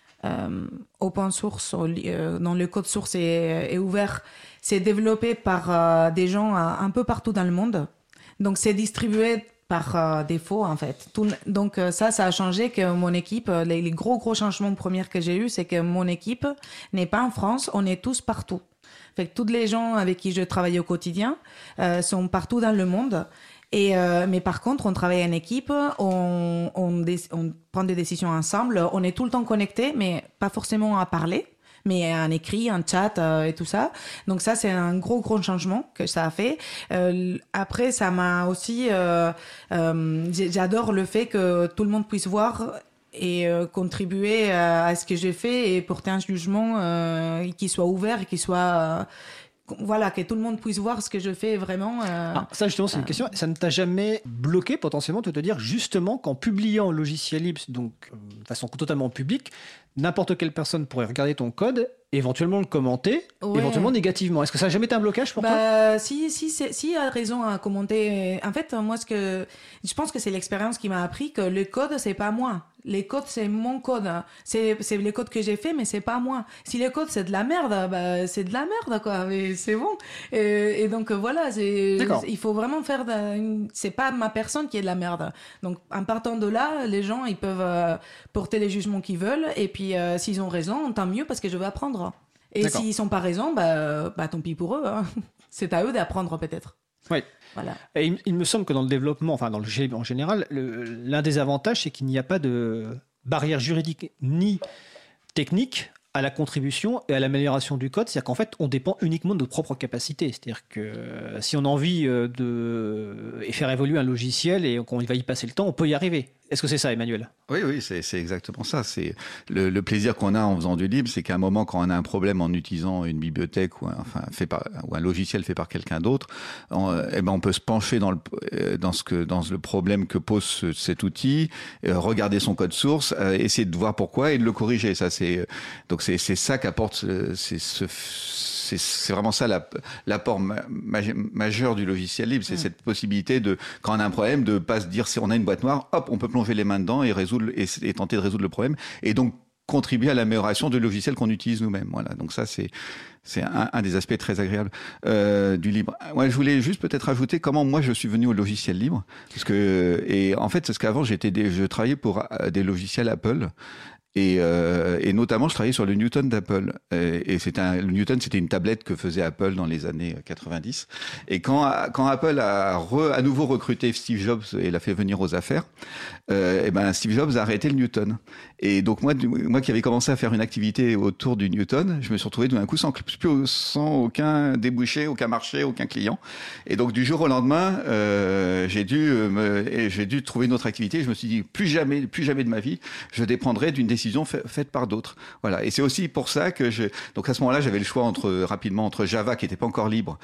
open source, dans le code source est ouvert, c'est développé par des gens un peu partout dans le monde. Donc c'est distribué par défaut en fait. Donc ça a changé que mon équipe, les gros changements premiers que j'ai eu, c'est que mon équipe n'est pas en France, on est tous partout. Fait que tous les gens avec qui je travaille au quotidien sont partout dans le monde. Mais par contre, on travaille en équipe, on prend des décisions ensemble, on est tout le temps connectés, mais pas forcément à parler, mais en écrit, en chat et tout ça. Donc ça, c'est un gros changement que ça a fait. Après, ça m'a aussi... j'adore le fait que tout le monde puisse voir et contribuer à ce que j'ai fait et porter un jugement qui soit ouvert et qui soit... voilà, que tout le monde puisse voir ce que je fais vraiment. Ça, justement, c'est une question. Ça ne t'a jamais bloqué potentiellement de te dire justement qu'en publiant le logiciel libre, donc de façon totalement publique, n'importe quelle personne pourrait regarder ton code, éventuellement le commenter, éventuellement négativement. Est-ce que ça n'a jamais été un blocage pour toi? Si, a raison à commenter. En fait, moi, je pense que c'est l'expérience qui m'a appris que le code, c'est pas moi. Les codes, c'est mon code. C'est les codes que j'ai fait, mais c'est pas moi. Si le code, c'est de la merde, c'est de la merde, quoi. Mais c'est bon. Et donc, voilà, il faut vraiment faire c'est pas ma personne qui est de la merde. Donc, en partant de là, les gens, ils peuvent porter les jugements qu'ils veulent. Et puis, s'ils ont raison, tant mieux, parce que je veux apprendre. Et s'ils sont pas raison, tant pis pour eux. Hein. C'est à eux d'apprendre, peut-être. Oui. Voilà. Et il me semble que dans le développement, enfin dans le logiciel en général, l'un des avantages, c'est qu'il n'y a pas de barrière juridique ni technique à la contribution et à l'amélioration du code. C'est-à-dire qu'en fait, on dépend uniquement de nos propres capacités. C'est-à-dire que si on a envie de faire évoluer un logiciel et qu'on va y passer le temps, on peut y arriver. Est-ce que c'est ça, Emmanuel ? Oui, c'est exactement ça. C'est le plaisir qu'on a en faisant du libre, c'est qu'à un moment, quand on a un problème en utilisant une bibliothèque ou un logiciel fait par quelqu'un d'autre, on peut se pencher dans le problème que pose cet outil, regarder son code source, essayer de voir pourquoi et de le corriger. Ça, c'est ça qu'apporte c'est vraiment ça l'apport majeur du logiciel libre, c'est cette possibilité de, quand on a un problème, de pas se dire si on a une boîte noire, hop, on peut plonger les mains dedans et tenter de résoudre le problème, et donc contribuer à l'amélioration du logiciel qu'on utilise nous-mêmes. Voilà, donc ça c'est un des aspects très agréables du libre. Ouais, je voulais juste peut-être ajouter comment moi je suis venu au logiciel libre, en fait c'est qu'avant je travaillais pour des logiciels Apple. Et notamment, je travaillais sur le Newton d'Apple. Le Newton, c'était une tablette que faisait Apple dans les années 90. Et quand Apple a à nouveau recruté Steve Jobs et l'a fait venir aux affaires, Steve Jobs a arrêté le Newton. Et donc moi qui avais commencé à faire une activité autour du Newton, je me suis retrouvé tout d'un coup sans aucun débouché, aucun marché, aucun client. Et donc du jour au lendemain, j'ai dû trouver une autre activité. Je me suis dit plus jamais de ma vie, je dépendrai d'une décision faite par d'autres. Voilà. Et c'est aussi pour ça que donc à ce moment-là, j'avais le choix entre Java qui n'était pas encore libre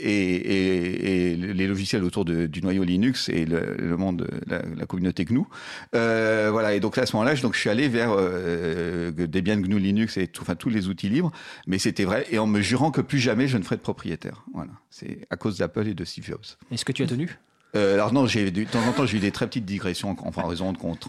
et les logiciels autour du noyau Linux et le monde, la communauté GNU. Voilà. Et donc là, à ce moment-là, je suis allé vers Debian, GNU, Linux et tous les outils libres. Mais c'était vrai, et en me jurant que plus jamais je ne ferai de propriétaire. Voilà. C'est à cause d'Apple et de Steve Jobs. Est-ce que tu as tenu ? Alors non, de temps en temps, j'ai eu des très petites digressions en raison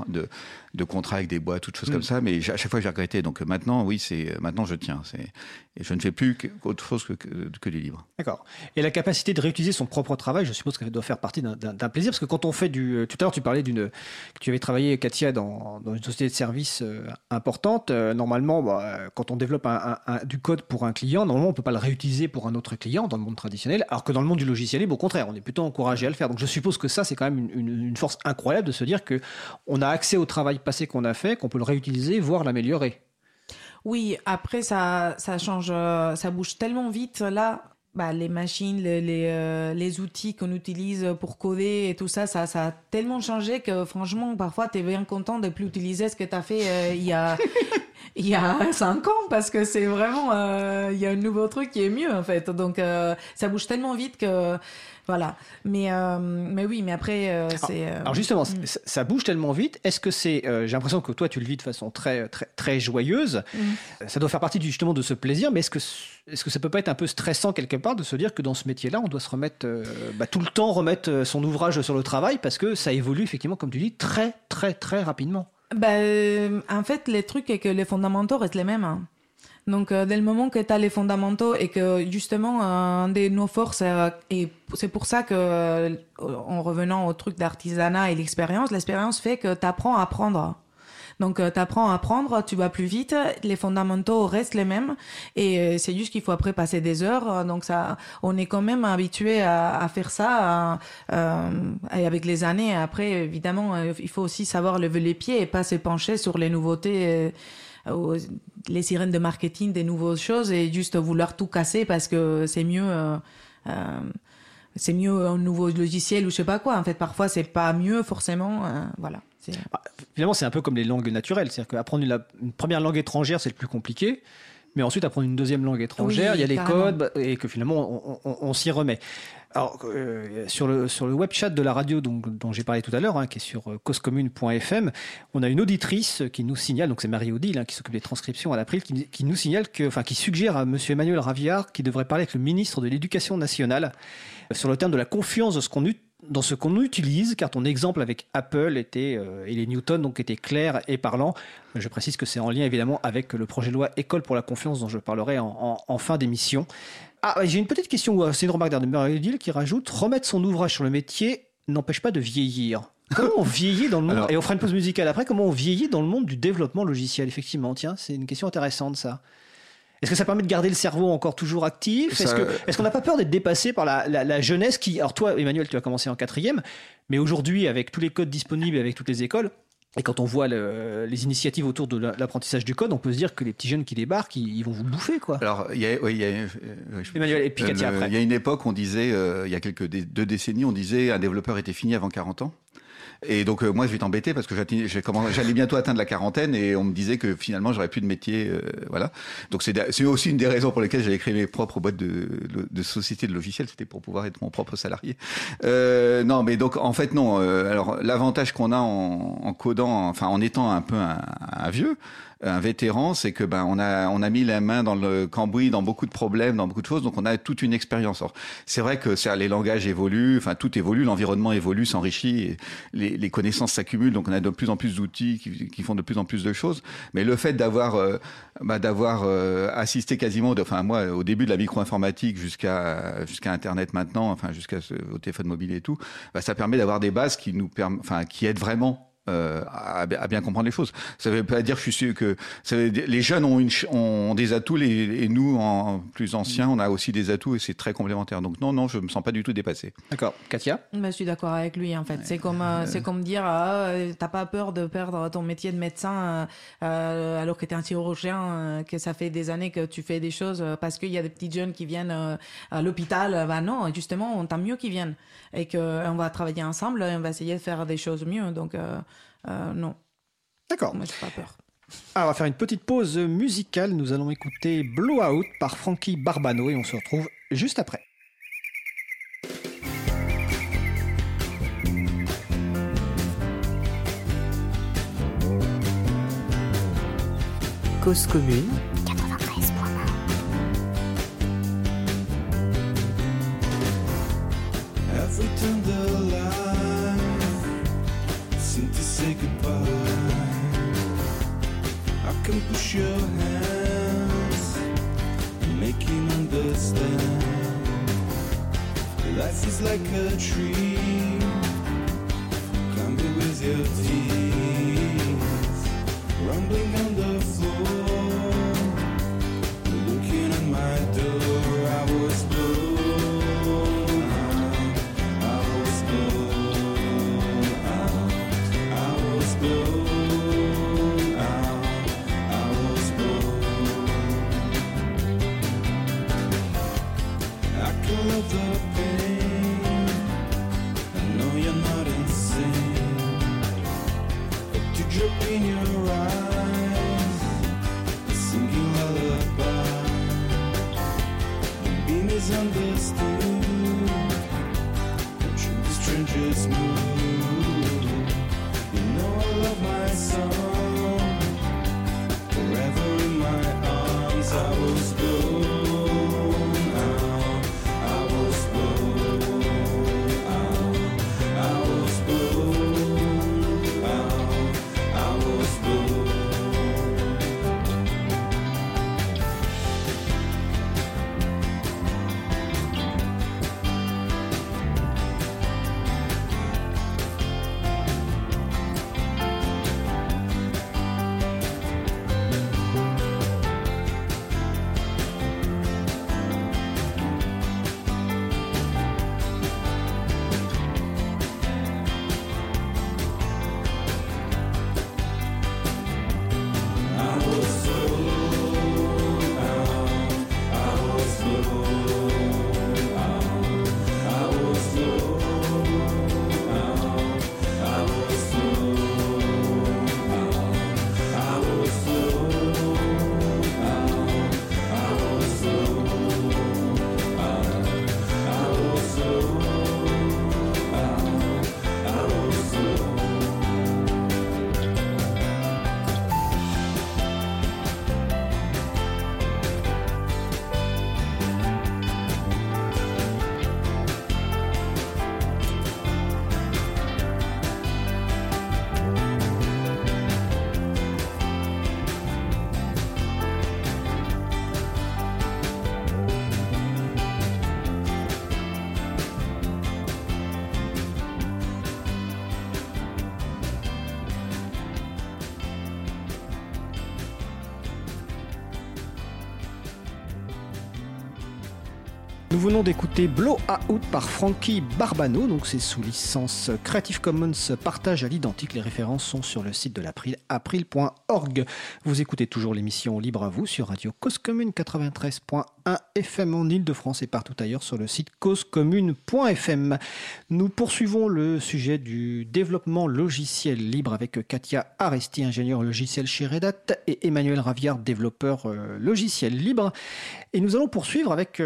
de contrats avec des boîtes, toutes choses comme ça, mais à chaque fois, j'ai regretté. Donc maintenant, maintenant, je tiens. Et je ne fais plus qu'autre chose que du libre. D'accord. Et la capacité de réutiliser son propre travail, je suppose que ça doit faire partie d'un plaisir, parce que quand on fait tout à l'heure, tu parlais que tu avais travaillé, Katia, dans une société de services importante. Normalement, quand on développe du code pour un client, normalement, on ne peut pas le réutiliser pour un autre client dans le monde traditionnel, alors que dans le monde du logiciel libre, au contraire, on est plutôt encouragé à le faire. Donc je suppose que ça, c'est quand même une force incroyable de se dire qu'on a accès au travail passé qu'on a fait, qu'on peut le réutiliser, voire l'améliorer. Oui, après ça change, ça bouge tellement vite là. Les machines, les outils qu'on utilise pour coder et tout ça, ça a tellement changé que franchement, parfois, t'es bien content de plus utiliser ce que t'as fait il y a 5 ans, parce que c'est vraiment, il y a un nouveau truc qui est mieux en fait. Donc ça bouge tellement vite que voilà. Mais oui, mais après c'est. Alors justement, ça bouge tellement vite. Est-ce que c'est j'ai l'impression que toi tu le vis de façon très très très joyeuse. Ça doit faire partie justement de ce plaisir. Mais est-ce que ça peut pas être un peu stressant quelque part de se dire que dans ce métier-là, on doit se remettre tout le temps remettre son ouvrage sur le travail, parce que ça évolue effectivement, comme tu dis, très très très rapidement. En fait, le truc est que les fondamentaux restent les mêmes. Hein. Donc, dès le moment que tu as les fondamentaux et que, justement, un de nos forces, et c'est pour ça que, en revenant au truc d'artisanat et l'expérience fait que tu apprends à apprendre. Donc, tu apprends à apprendre, tu vas plus vite, les fondamentaux restent les mêmes, et c'est juste qu'il faut après passer des heures. Donc, ça, on est quand même habitué à faire ça, et avec les années. Après, évidemment, il faut aussi savoir lever les pieds et pas se pencher sur les nouveautés, les sirènes de marketing des nouvelles choses, et juste vouloir tout casser parce que c'est mieux un nouveau logiciel ou je sais pas quoi. En fait, parfois c'est pas mieux forcément. Voilà. Finalement, c'est un peu comme les langues naturelles, c'est-à-dire qu'apprendre une première langue étrangère, c'est le plus compliqué. Mais ensuite, apprendre une deuxième langue étrangère, il y a les codes, et que finalement, on s'y remet. Alors, sur le web chat de la radio dont j'ai parlé tout à l'heure, qui est sur causecommune.fm, on a une auditrice qui nous signale, donc c'est Marie-Odile, qui s'occupe des transcriptions à l'April, qui nous signale qui suggère à monsieur Emmanuel Ravillard qu'il devrait parler avec le ministre de l'Éducation nationale sur le terme de la confiance dans ce qu'on utilise, car ton exemple avec Apple et les Newton donc était clair et parlant. Je précise que c'est en lien évidemment avec le projet de loi École pour la confiance dont je parlerai en fin d'émission. J'ai une petite question, c'est une remarque de Marie-Odile qui rajoute: remettre son ouvrage sur le métier n'empêche pas de vieillir. Comment on vieillit dans le monde, et on fera une pause musicale après, comment on vieillit dans le monde du développement logiciel, effectivement, tiens, c'est une question intéressante ça. Est-ce que ça permet de garder le cerveau encore toujours actif ? Est-ce qu'on n'a pas peur d'être dépassé par la jeunesse qui... Alors toi, Emmanuel, tu as commencé en 4e, mais aujourd'hui, avec tous les codes disponibles, avec toutes les écoles, et quand on voit les initiatives autour de l'apprentissage du code, on peut se dire que les petits jeunes qui débarquent, ils vont vous bouffer, quoi. Alors, Emmanuel, et puis Katia après. Il y a une époque, on disait, il y a 2 décennies, on disait un développeur était fini avant 40 ans. Et donc moi je vais t'embêter parce que j'allais bientôt atteindre la quarantaine et on me disait que finalement j'aurais plus de métier, voilà. Donc c'est aussi une des raisons pour lesquelles j'avais créé mes propres boîtes de société de logiciels, c'était pour pouvoir être mon propre salarié. Non, mais donc en fait non. Alors l'avantage qu'on a en codant, enfin en étant un peu un vieux, un vétéran, c'est que on a mis la main dans le cambouis, dans beaucoup de problèmes, dans beaucoup de choses, donc on a toute une expérience. Alors, c'est vrai que les langages évoluent, enfin tout évolue, l'environnement évolue, s'enrichit, et les connaissances s'accumulent, donc on a de plus en plus d'outils qui font de plus en plus de choses. Mais le fait d'avoir assisté quasiment, enfin moi au début de la micro-informatique jusqu'à Internet maintenant, enfin au téléphone mobile et tout, ça permet d'avoir des bases qui qui aident vraiment à bien comprendre les choses. Ça veut pas dire que je suis sûr que les jeunes ont des atouts et nous, en plus anciens, on a aussi des atouts et c'est très complémentaire. Donc non, je me sens pas du tout dépassé. D'accord. Katia ? Je suis d'accord avec lui, en fait. Ouais. C'est comme dire, t'as pas peur de perdre ton métier de médecin alors que t'es un chirurgien, que ça fait des années que tu fais des choses parce qu'il y a des petits jeunes qui viennent à l'hôpital. Non, justement, tant mieux qu'ils viennent et qu'on va travailler ensemble et on va essayer de faire des choses mieux. Donc non. D'accord. Moi, j'ai pas peur. Alors, on va faire une petite pause musicale. Nous allons écouter Blowout par Frankie Barbano et on se retrouve juste après. Cause commune 93.1. Every time the life seems to say goodbye, I can push your hands and make him understand. Life is like a tree, climb it with your teeth, rumbling on the floor, looking at my door. I was blown out, I was blown out, I was blown out, I was blown. I can love the pain, I know you're not insane, but to drop in your eyes, singing lullaby, be misunderstood, watching the strangers move. You know I love my song, forever in my arms. I was blown out, I was blown out, I was blown out, I was blown. Nous venons d'écouter Blow Out par Frankie Barbano, donc c'est sous licence Creative Commons partage à l'identique. Les références sont sur le site de l'April, april.org. Vous écoutez toujours l'émission Libre à vous sur Radio Cause Commune 93.1 FM en Ile-de-France et partout ailleurs sur le site causecommune.fm. Nous poursuivons le sujet du développement logiciel libre avec Katia Aresti, ingénieure logiciel chez Red Hat, et Emmanuel Raviard, développeur logiciel libre. Et nous allons poursuivre avec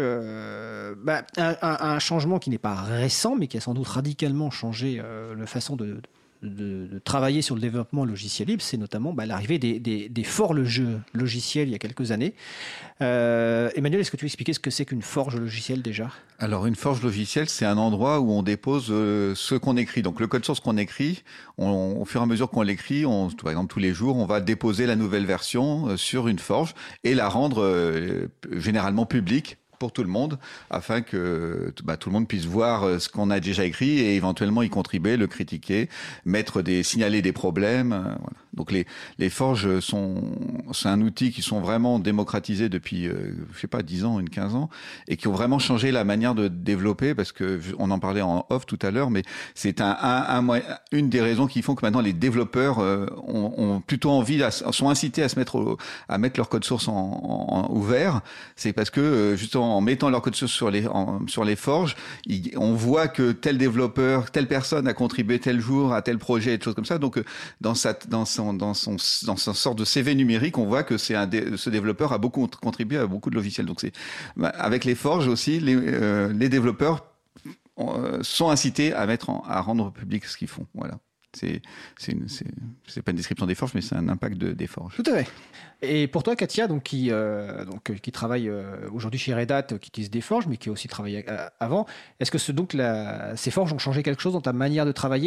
un changement qui n'est pas récent, mais qui a sans doute radicalement changé la façon de travailler sur le développement logiciel libre. C'est notamment l'arrivée des forges logiciels il y a quelques années. Emmanuel, est-ce que tu veux expliquer ce que c'est qu'une forge logicielle déjà ? Alors, une forge logicielle, c'est un endroit où on dépose ce qu'on écrit. Donc, le code source qu'on écrit, au fur et à mesure qu'on l'écrit, par exemple, tous les jours, on va déposer la nouvelle version sur une forge et la rendre généralement publique pour tout le monde, afin que tout le monde puisse voir ce qu'on a déjà écrit et éventuellement y contribuer, le critiquer, signaler des problèmes. Voilà. Donc les forges c'est un outil qui sont vraiment démocratisés depuis 10 ans, 15 ans, et qui ont vraiment changé la manière de développer, parce que on en parlait en off tout à l'heure, mais c'est une des raisons qui font que maintenant les développeurs ont plutôt sont incités à mettre leur code source en ouvert. C'est parce que justement en mettant leur code source sur les forges, on voit que tel développeur, telle personne a contribué tel jour à tel projet et des choses comme ça. Donc dans son sorte de CV numérique, on voit que ce développeur a beaucoup contribué à beaucoup de logiciels. Donc avec les forges aussi, les développeurs sont incités à rendre public ce qu'ils font. Voilà. C'est pas une description des forges, mais c'est un impact des forges. Tout à fait. Et pour toi, Katia, qui travaille aujourd'hui chez Red Hat, qui utilise des forges, mais qui a aussi travaillé avant, est-ce que ces forges ont changé quelque chose dans ta manière de travailler ?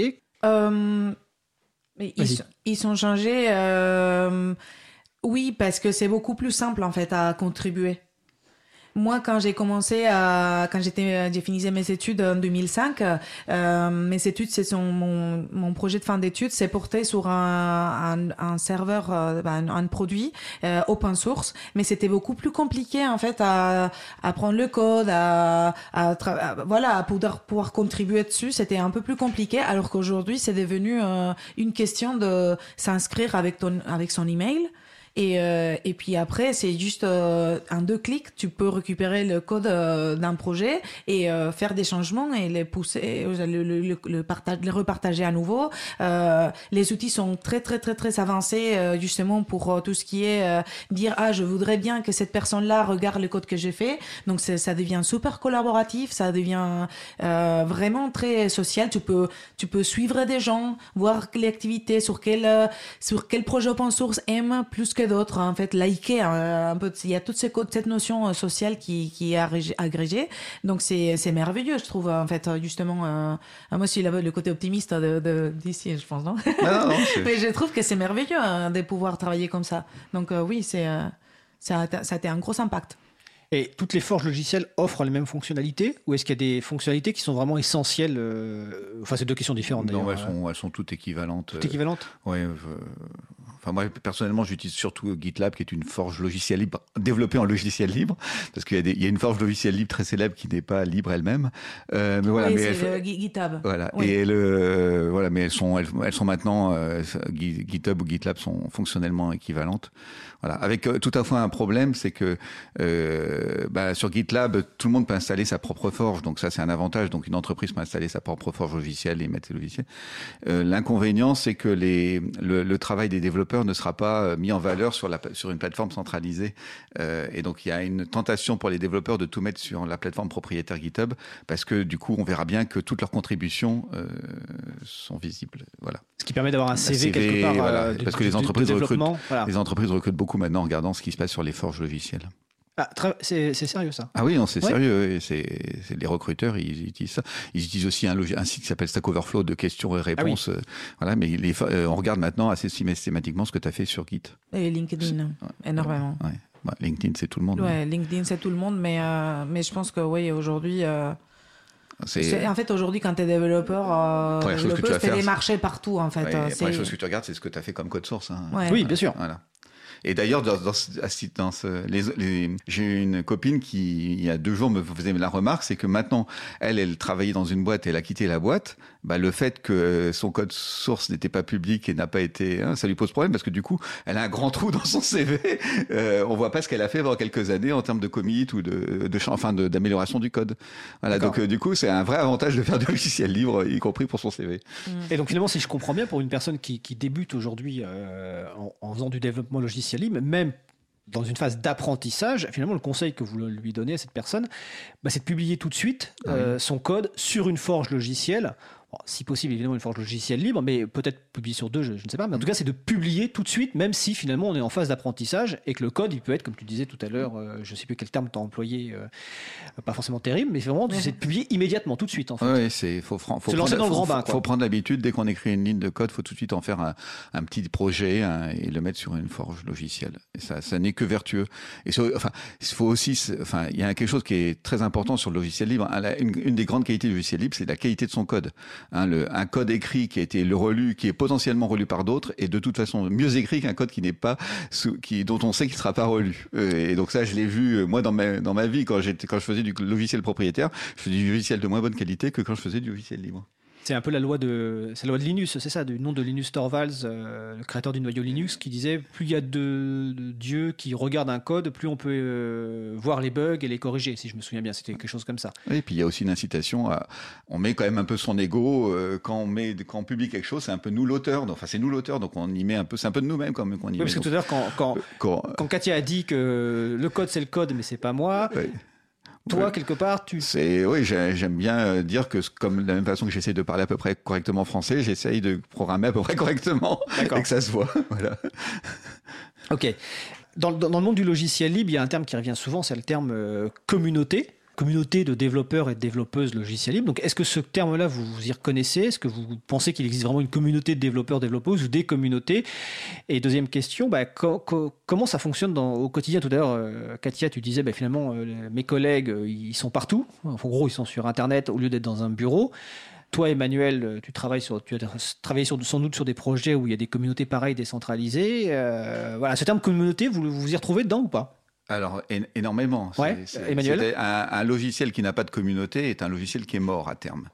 Ils ont changé, oui, parce que c'est beaucoup plus simple en fait à contribuer. Moi, quand j'ai finissé mes études en 2005, mes études, mon projet de fin d'études, c'est porté sur un serveur, un produit open source, mais c'était beaucoup plus compliqué en fait à prendre le code, à pouvoir contribuer dessus. C'était un peu plus compliqué, alors qu'aujourd'hui, c'est devenu une question de s'inscrire avec son email. Et puis après, c'est juste un 2 clics, tu peux récupérer le code d'un projet et faire des changements et les pousser, le repartager à nouveau. Les outils sont très très très très avancés justement pour tout ce qui est dire je voudrais bien que cette personne-là regarde le code que j'ai fait. Donc ça devient super collaboratif, ça devient vraiment très social. Tu peux suivre des gens, voir les activités sur quel projet open source aiment plus que d'autres, en fait, liker un peu. Il y a toute cette notion sociale qui est agrégée. Donc c'est merveilleux, je trouve, en fait, justement. Moi aussi, le côté optimiste d'ici, je pense, non, mais je trouve que c'est merveilleux de pouvoir travailler comme ça. Donc oui, ça a été un gros impact. Et toutes les forges logicielles offrent les mêmes fonctionnalités, ou est-ce qu'il y a des fonctionnalités qui sont vraiment essentielles c'est deux questions différentes d'ailleurs. Non, elles sont toutes équivalentes. Toutes équivalentes ? Oui. Moi, personnellement, j'utilise surtout GitLab, qui est une forge logicielle libre, développée en logiciel libre, parce qu'il y a une forge logicielle libre très célèbre qui n'est pas libre elle-même. C'est le GitHub. Voilà. Oui. Et mais elles sont maintenant, GitHub ou GitLab sont fonctionnellement équivalentes. Voilà. Avec tout à fait un problème, c'est que sur GitLab, tout le monde peut installer sa propre forge, donc ça c'est un avantage. Donc une entreprise peut installer sa propre forge logicielle et mettre ses logiciels. L'inconvénient, c'est que le travail des développeurs ne sera pas mis en valeur sur une plateforme centralisée. Et donc il y a une tentation pour les développeurs de tout mettre sur la plateforme propriétaire GitHub, parce que du coup on verra bien que toutes leurs contributions sont visibles. Voilà. Ce qui permet d'avoir un CV quelque part. Voilà. Parce que les entreprises recrutent beaucoup maintenant en regardant ce qui se passe sur les forges logicielles. C'est sérieux ça? Ah oui, non, c'est sérieux. Et c'est les recruteurs, ils utilisent ça. Ils utilisent aussi un site qui s'appelle Stack Overflow de questions et réponses. Voilà, mais on regarde maintenant assez systématiquement ce que tu as fait sur Git. Et LinkedIn, énormément. Ouais. LinkedIn, c'est tout le monde. Ouais, LinkedIn, c'est tout le monde, mais je pense que oui, aujourd'hui. En fait, aujourd'hui, quand tu es développeur, tu fais des marchés partout. En fait. La première chose que tu regardes, c'est ce que tu as fait comme code source. Hein. Ouais. Oui, bien sûr. Voilà. Et d'ailleurs, j'ai eu une copine qui, il y a 2 jours, me faisait la remarque, c'est que maintenant, elle travaillait dans une boîte, elle a quitté la boîte. Le fait que son code source n'était pas public et n'a pas été, ça lui pose problème parce que du coup, elle a un grand trou dans son CV. On voit pas ce qu'elle a fait pendant quelques années en termes de commit ou d'amélioration du code. Voilà. Donc du coup, c'est un vrai avantage de faire du logiciel libre, y compris pour son CV. Et donc finalement, si je comprends bien, pour une personne qui débute aujourd'hui en faisant du développement logiciel libre, même dans une phase d'apprentissage, finalement, le conseil que vous lui donnez à cette personne, c'est de publier tout de suite son code sur une forge logicielle. Bon, si possible, évidemment, une forge logicielle libre, mais peut-être publier sur 2, je ne sais pas. Mais en tout cas, c'est de publier tout de suite, même si finalement on est en phase d'apprentissage et que le code, il peut être, comme tu disais tout à l'heure, je ne sais plus quel terme tu as employé, pas forcément terrible, mais vraiment, c'est de publier immédiatement, tout de suite. En fait. Oui, faut lancer dans le grand bain. Il faut prendre l'habitude, dès qu'on écrit une ligne de code, il faut tout de suite en faire un petit projet et le mettre sur une forge logicielle. Et ça n'est que vertueux. Et il faut aussi, il y a quelque chose qui est très important sur le logiciel libre. Une des grandes qualités du logiciel libre, c'est la qualité de son code. Un code écrit qui a été relu, qui est potentiellement relu par d'autres, est de toute façon mieux écrit qu'un code qui n'est pas, dont on sait qu'il ne sera pas relu. Et donc ça, je l'ai vu moi dans ma vie quand je faisais du logiciel propriétaire, je faisais du logiciel de moins bonne qualité que quand je faisais du logiciel libre. C'est un peu la loi de Linus, c'est ça, du nom de Linus Torvalds, le créateur du noyau Linux, qui disait plus il y a de dieux qui regardent un code, plus on peut voir les bugs et les corriger, si je me souviens bien, c'était quelque chose comme ça. Et puis il y a aussi une incitation on met quand même un peu son ego quand on publie quelque chose, c'est un peu nous l'auteur, c'est nous l'auteur, donc on y met un peu, c'est un peu de nous-mêmes quand même qu'on y met. Parce que tout à l'heure quand Katia a dit que le code c'est le code, mais c'est pas moi. Ouais. Toi, quelque part, j'aime bien dire que, comme de la même façon que j'essaie de parler à peu près correctement français, j'essaye de programmer à peu près correctement et que ça se voit. Voilà. Ok. Dans le monde du logiciel libre, il y a un terme qui revient souvent, c'est le terme communauté de développeurs et de développeuses logiciels libres. Donc, est-ce que ce terme-là, vous y reconnaissez ? Est-ce que vous pensez qu'il existe vraiment une communauté de développeurs, développeuses ou des communautés ? Et deuxième question, comment ça fonctionne au quotidien ? Tout à l'heure, Katia, tu disais, finalement, mes collègues, ils sont partout. En gros, ils sont sur Internet au lieu d'être dans un bureau. Toi, Emmanuel, tu as travaillé sans doute sur des projets où il y a des communautés pareilles décentralisées. Ce terme communauté, vous y retrouvez dedans ou pas ? Alors, énormément. Emmanuel ? Un logiciel qui n'a pas de communauté est un logiciel qui est mort à terme.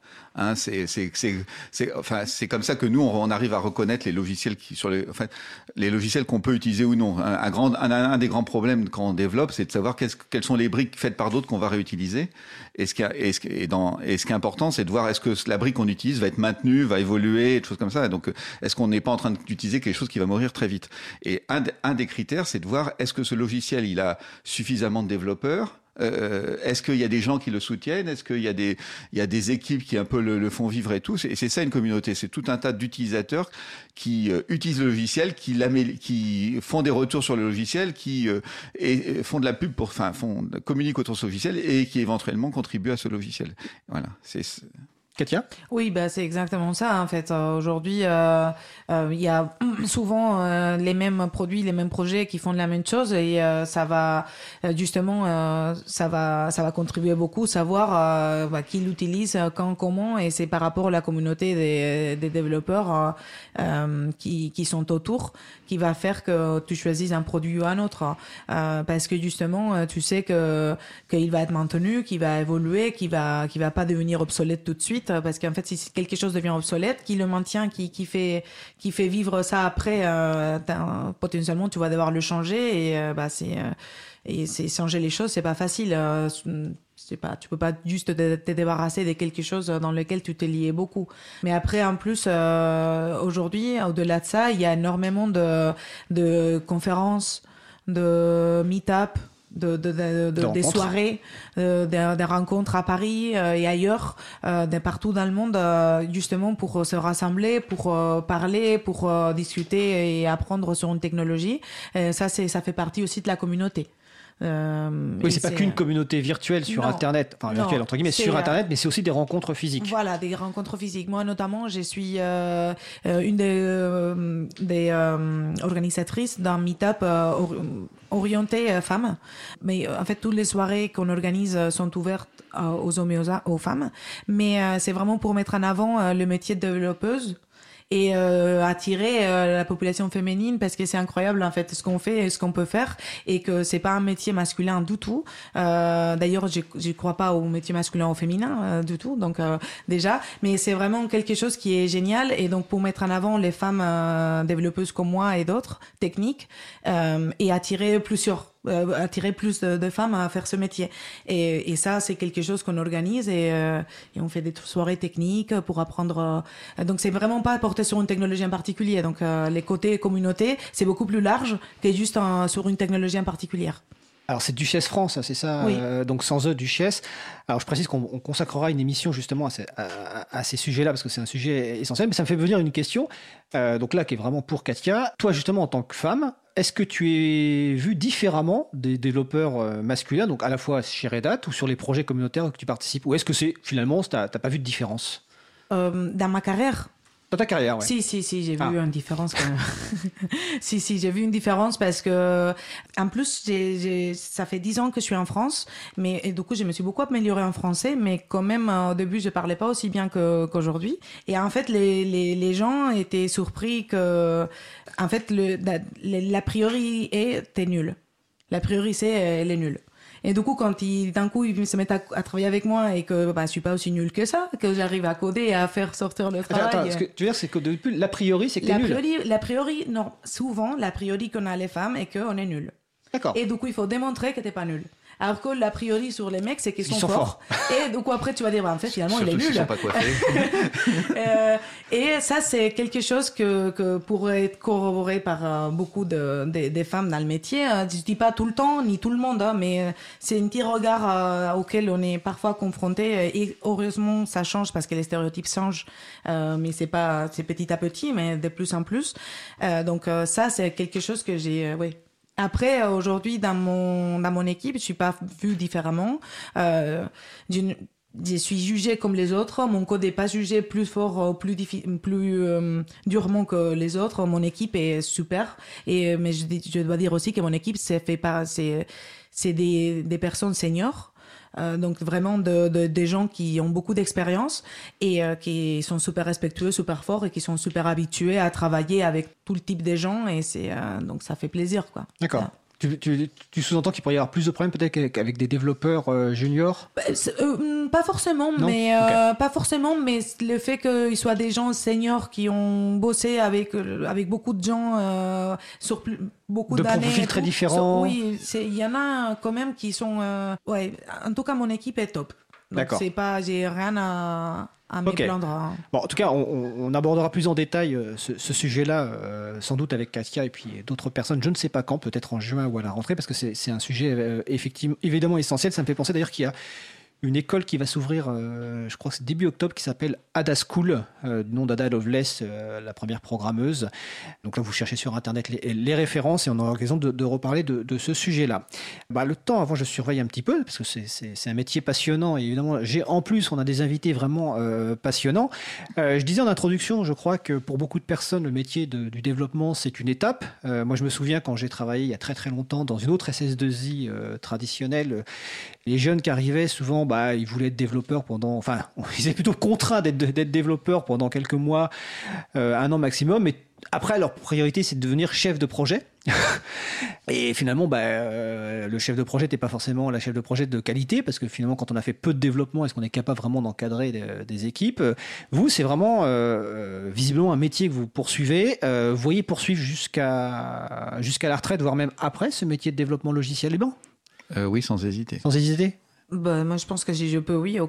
C'est comme ça que nous, on arrive à reconnaître les logiciels les logiciels qu'on peut utiliser ou non. Un des grands problèmes quand on développe, c'est de savoir quelles sont les briques faites par d'autres qu'on va réutiliser. Et ce qui est important, c'est de voir est-ce que la brique qu'on utilise va être maintenue, va évoluer, des choses comme ça. Donc, est-ce qu'on n'est pas en train d'utiliser quelque chose qui va mourir très vite ? Et un des critères, c'est de voir est-ce que ce logiciel, il a suffisamment de développeurs ? Est-ce qu'il y a des gens qui le soutiennent ? Est-ce qu'il y a des équipes qui un peu le font vivre et tout ? Et c'est ça une communauté, c'est tout un tas d'utilisateurs qui utilisent le logiciel, qui font des retours sur le logiciel, qui font de la pub communiquent autour de ce logiciel et qui éventuellement contribuent à ce logiciel. Voilà, Katia ? Oui, c'est exactement ça en fait. Aujourd'hui, il y a souvent les mêmes produits, les mêmes projets qui font de la même chose et ça va justement, ça va contribuer beaucoup, savoir qui l'utilise, quand, comment, et c'est par rapport à la communauté des développeurs qui sont autour qui va faire que tu choisisses un produit ou un autre, parce que justement, tu sais qu'il va être maintenu, qu'il va évoluer, qu'il va pas devenir obsolète tout de suite. Parce qu'en fait, si quelque chose devient obsolète, qui le maintient, qui fait vivre ça après, potentiellement, tu vas devoir le changer et c'est changer les choses, c'est pas facile. Tu peux pas juste te débarrasser de quelque chose dans lequel tu t'es lié beaucoup. Mais après, en plus, aujourd'hui, au-delà de ça, il y a énormément de conférences, de meet-up, des soirées, des rencontres à Paris et ailleurs, partout dans le monde, justement pour se rassembler, pour parler, pour discuter et apprendre sur une technologie. Ça fait partie aussi de la communauté. Oui, c'est pas qu'une communauté virtuelle sur Internet, virtuelle entre guillemets, sur Internet, mais c'est aussi des rencontres physiques. Voilà, des rencontres physiques. Moi, notamment, je suis une des organisatrices d'un meet-up orienté femmes. Mais en fait, toutes les soirées qu'on organise sont ouvertes aux hommes et aux femmes. Mais c'est vraiment pour mettre en avant le métier de développeuse et attirer la population féminine parce que c'est incroyable en fait ce qu'on fait et ce qu'on peut faire et que c'est pas un métier masculin du tout. D'ailleurs, je crois pas au métier masculin ou féminin du tout. Donc déjà, mais c'est vraiment quelque chose qui est génial et donc pour mettre en avant les femmes développeuses comme moi et d'autres techniques et attirer plus de femmes à faire ce métier. Et ça, c'est quelque chose qu'on organise et on fait des soirées techniques pour apprendre. Donc, c'est vraiment pas porté sur une technologie en particulier. Donc, les côtés communauté, c'est beaucoup plus large que juste sur une technologie en particulier. Alors c'est Duchesse France, c'est ça, oui. Donc sans eux, Duchesse. Alors je précise qu'on consacrera une émission justement à ces sujets-là, parce que c'est un sujet essentiel, mais ça me fait venir une question, donc là qui est vraiment pour Katia. Toi justement en tant que femme, est-ce que tu es vue différemment des développeurs masculins, donc à la fois chez Red Hat ou sur les projets communautaires que tu participes, ou est-ce que finalement t'as pas vu de différence dans ma carrière? Dans ta carrière, ouais. Si, j'ai vu une différence quand même. si, j'ai vu une différence parce que, en plus, ça fait 10 ans que je suis en France, et du coup, je me suis beaucoup améliorée en français, mais quand même, au début, je parlais pas aussi bien qu'aujourd'hui. Et en fait, les gens étaient surpris que, en fait, l'a priori est, t'es nul. La priori, elle est nulle. Et du coup, quand d'un coup, ils se mettent à travailler avec moi et que je suis pas aussi nul que ça, que j'arrive à coder et à faire sortir le travail. Attends, ce que tu veux dire, c'est que depuis l'a priori, c'est que t'es nul. L'a priori, non. Souvent, l'a priori qu'on a les femmes est qu'on est nul. D'accord. Et du coup, il faut démontrer que t'es pas nul. Alors que l'a priori sur les mecs, c'est qu'ils sont forts. Et du coup, après, tu vas dire, en fait, finalement, surtout il est nul. Ils sont pas coiffés. Et ça, c'est quelque chose que pourrait être corroboré par beaucoup des femmes dans le métier. Je dis pas tout le temps, ni tout le monde, mais c'est un petit regard auquel on est parfois confronté. Et heureusement, ça change parce que les stéréotypes changent. Mais c'est petit à petit, mais de plus en plus. Donc ça, c'est quelque chose que j'ai, oui. Après, aujourd'hui, dans mon équipe, je suis pas vue différemment. Je suis jugée comme les autres. Mon code est pas jugé plus fort, plus durement que les autres. Mon équipe est super. Mais je dois dire aussi que mon équipe, c'est des personnes seniors. Donc vraiment des gens qui ont beaucoup d'expérience et qui sont super respectueux, super forts et qui sont super habitués à travailler avec tout le type de gens et donc ça fait plaisir quoi. D'accord. Tu sous-entends qu'il pourrait y avoir plus de problèmes peut-être qu'avec des développeurs juniors? Pas forcément, non, mais okay. Pas forcément, mais le fait qu'ils soient des gens seniors qui ont bossé avec beaucoup de gens sur beaucoup d'années. De profils très différents. Oui, il y en a quand même qui sont. Ouais, en tout cas, mon équipe est top. Donc d'accord. J'ai rien à me plaindre. Bon, en tout cas, on abordera plus en détail ce sujet-là, sans doute avec Katia et puis d'autres personnes. Je ne sais pas quand, peut-être en juin ou à la rentrée, parce que c'est un sujet effectivement, évidemment essentiel. Ça me fait penser d'ailleurs qu'il y a une école qui va s'ouvrir, je crois que c'est début octobre, qui s'appelle Ada School, du nom d'Ada Lovelace, la première programmeuse. Donc là, vous cherchez sur Internet les références et on aura l'occasion de reparler de ce sujet-là. Le temps, avant, je surveille un petit peu, parce que c'est un métier passionnant et évidemment, on a des invités vraiment passionnants. Je disais en introduction, je crois que pour beaucoup de personnes, le métier du développement, c'est une étape. Moi, je me souviens quand j'ai travaillé il y a très très longtemps dans une autre SS2I traditionnelle, les jeunes qui arrivaient souvent, ils voulaient être développeurs ils étaient plutôt contraints d'être développeurs pendant quelques mois, 1 an maximum, mais après leur priorité c'est de devenir chef de projet. Et finalement, le chef de projet n'était pas forcément la chef de projet de qualité, parce que finalement, quand on a fait peu de développement, est-ce qu'on est capable vraiment d'encadrer des équipes? Vous, c'est vraiment visiblement un métier que vous poursuivez. Vous voyez poursuivre jusqu'à la retraite, voire même après ce métier de développement logiciel libre? Oui, sans hésiter. Sans hésiter? Moi, je pense que si je peux, oui.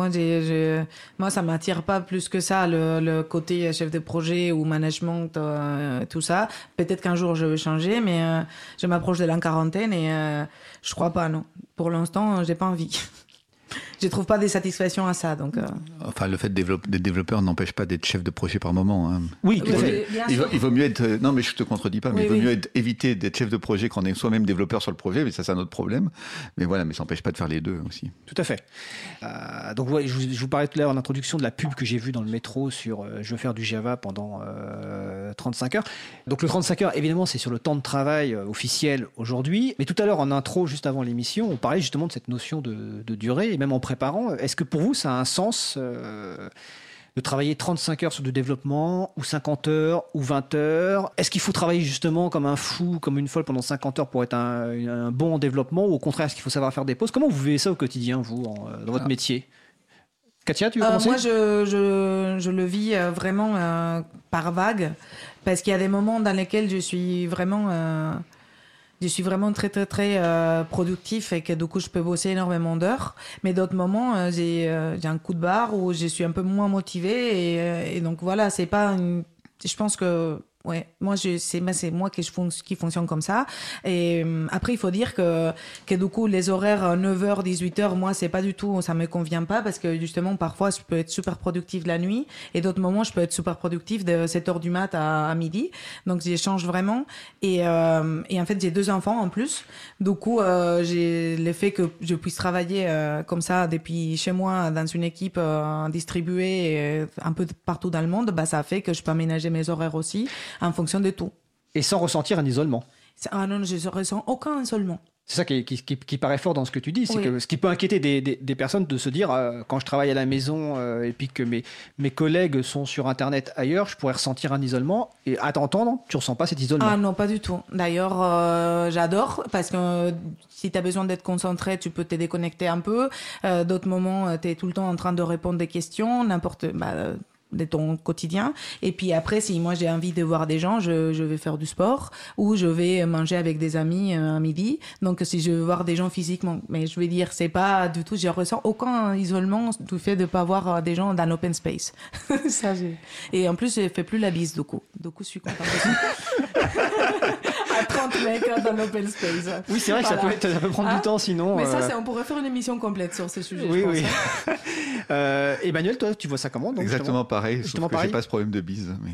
Moi, ça m'attire pas plus que ça, le côté chef de projet ou management, tout ça. Peut-être qu'un jour, je vais changer, mais je m'approche de la quarantaine et je crois pas, non. Pour l'instant, j'ai pas envie. Je trouve pas des satisfactions à ça, donc. Enfin, le fait d'être développeur n'empêche pas d'être chef de projet par moment. Hein. Oui, tout à fait. Il vaut mieux être. Non, mais je te contredis pas. Mais il vaut mieux éviter d'être chef de projet quand on est soi-même développeur sur le projet. Mais ça, c'est un autre problème. Mais voilà, mais ça n'empêche pas de faire les deux aussi. Tout à fait. Donc, ouais, je vous parlais tout à l'heure en introduction de la pub que j'ai vue dans le métro sur je veux faire du Java pendant 35 heures. Donc, le 35 heures, évidemment, c'est sur le temps de travail officiel aujourd'hui. Mais tout à l'heure, en intro, juste avant l'émission, on parlait justement de cette notion de durée. Et même en préparant, est-ce que pour vous, ça a un sens de de travailler 35 heures sur du développement, ou 50 heures, ou 20 heures? Est-ce qu'il faut travailler justement comme un fou, comme une folle pendant 50 heures pour être un bon en développement, ou au contraire, est-ce qu'il faut savoir faire des pauses? Comment vous vivez ça au quotidien, vous, dans votre métier? Katia, tu veux commencer? Moi, je le vis vraiment par vague, parce qu'il y a des moments dans lesquels je suis vraiment très très très productif et que du coup je peux bosser énormément d'heures, mais d'autres moments j'ai un coup de barre où je suis un peu moins motivée et donc voilà, c'est pas je pense que ouais, c'est moi qui fonctionne comme ça. Et après, il faut dire que du coup, les horaires 9h, 18h, moi, c'est pas du tout, ça me convient pas parce que justement, parfois, je peux être super productive la nuit et d'autres moments, je peux être super productive de 7h du mat à midi. Donc, j'échange vraiment. Et en fait, j'ai 2 enfants en plus. Du coup, j'ai l'effet que je puisse travailler comme ça depuis chez moi dans une équipe distribuée un peu partout dans le monde. Bah, ça fait que je peux aménager mes horaires aussi en fonction de tout. Et sans ressentir un isolement. Ah non, je ne ressens aucun isolement. C'est ça qui paraît fort dans ce que tu dis, c'est Oui. que ce qui peut inquiéter des personnes de se dire, quand je travaille à la maison et puis que mes collègues sont sur Internet ailleurs, je pourrais ressentir un isolement. Et à t'entendre, tu ne ressens pas cet isolement. Ah non, pas du tout. D'ailleurs, j'adore parce que si tu as besoin d'être concentré, tu peux te déconnecter un peu. D'autres moments, tu es tout le temps en train de répondre des questions, de ton quotidien. Et puis après, si moi j'ai envie de voir des gens, je vais faire du sport ou je vais manger avec des amis à midi. Donc si je veux voir des gens physiquement, mais je vais dire, c'est pas du tout, je ressens aucun isolement du fait de pas voir des gens dans l'open space. Ça, et en plus, je fais plus la bise du coup. Du coup, je suis contente aussi. À 30 mecs dans l'open space. Oui, c'est vrai que ça peut prendre du temps sinon. Mais ça, on pourrait faire une émission complète sur ce sujet. Oui, je pense. oui. Emmanuel, toi, tu vois ça comment donc, Exactement pareil, sauf que j'ai pas ce problème de bise. Mais...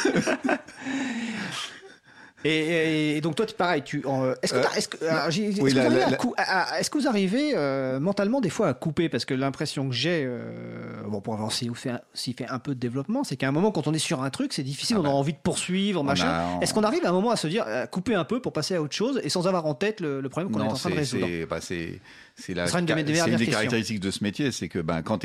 Et donc toi, pareil, est-ce que vous arrivez mentalement des fois à couper? Parce que l'impression que j'ai, pour avoir aussi fait un peu de développement, c'est qu'à un moment, quand on est sur un truc, c'est difficile, on a envie de poursuivre, machin. Est-ce qu'on arrive à un moment à se dire, couper un peu pour passer à autre chose et sans avoir en tête le problème qu'on est en train de résoudre? C'est une des caractéristiques de ce métier, c'est que quand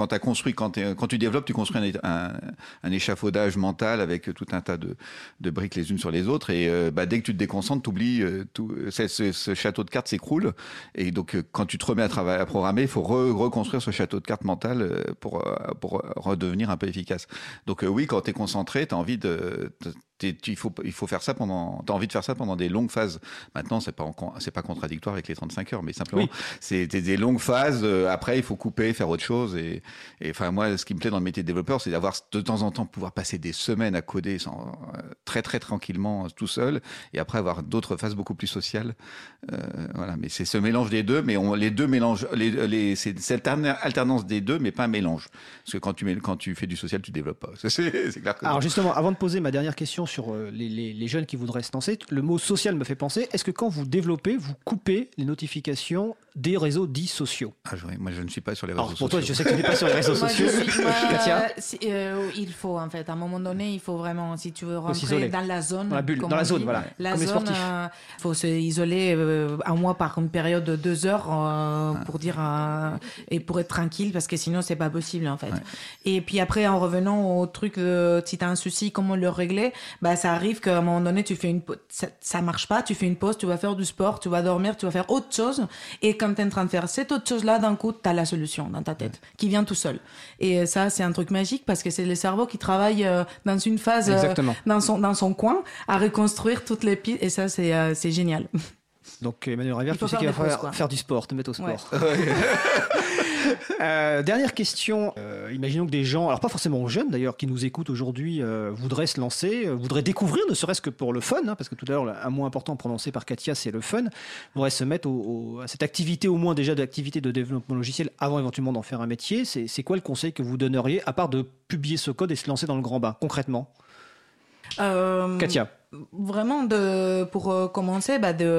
tu développes, tu construis un échafaudage mental avec tout un tas de briques les unes sur les autres, et dès que tu te déconcentres, t'oublies tout. Ce château de cartes s'écroule, et donc quand tu te remets à programmer, il faut reconstruire ce château de cartes mental pour redevenir un peu efficace. Donc oui, quand t'es concentré, t'as envie il faut faire ça t'as envie de faire ça pendant des longues phases. Maintenant, c'est pas contradictoire avec les 35 heures, mais simplement, c'est des longues phases. Après, il faut couper, faire autre chose. Et enfin, moi, ce qui me plaît dans le métier de développeur, c'est d'avoir de temps en temps pouvoir passer des semaines à coder très très tranquillement tout seul, et après avoir d'autres phases beaucoup plus sociales. Voilà. Mais c'est ce mélange des deux, mais les deux mélangent. C'est cette alternance des deux, mais pas un mélange. Parce que quand tu fais du social, tu développes pas. C'est clair que. Alors justement, avant de poser ma dernière question sur les jeunes qui voudraient se lancer, le mot social me fait penser, est-ce que quand vous développez, vous coupez les notifications des réseaux dits sociaux? Moi, je ne suis pas sur les réseaux sociaux. Pour toi, je sais que tu n'es pas sur les réseaux sociaux. Katia, il faut, en fait, à un moment donné, il faut vraiment, si tu veux rentrer dans la zone, dans la bulle, dans la zone, voilà, la comme les zone, sportifs. Il faut se isoler un mois par une période de 2 heures pour dire et pour être tranquille, parce que sinon c'est pas possible en fait. Ouais. Et puis après, en revenant au truc de si t'as un souci, comment le régler, ça arrive qu'à un moment donné tu fais ça marche pas, tu fais une pause, tu vas faire du sport, tu vas dormir, tu vas faire autre chose, et quand t'es en train de faire cette autre chose là, d'un coup t'as la solution dans ta tête qui vient tout seul. Et ça, c'est un truc magique parce que c'est le cerveau qui travaille dans une phase dans son coin à reconstruire toutes les pistes, et ça c'est génial. Donc Emmanuel Rivière, tu sais qu'il va falloir faire du sport, te mettre au sport. Ouais. Dernière question. Imaginons que des gens, alors pas forcément jeunes d'ailleurs, qui nous écoutent aujourd'hui, voudraient se lancer, voudraient découvrir, ne serait-ce que pour le fun, parce que tout à l'heure, un mot important prononcé par Katia, c'est le fun, voudraient se mettre à cette activité, au moins déjà d'activité de développement logiciel, avant éventuellement d'en faire un métier. C'est quoi le conseil que vous donneriez, à part de publier ce code et se lancer dans le grand bain, concrètement? Katia. vraiment pour commencer,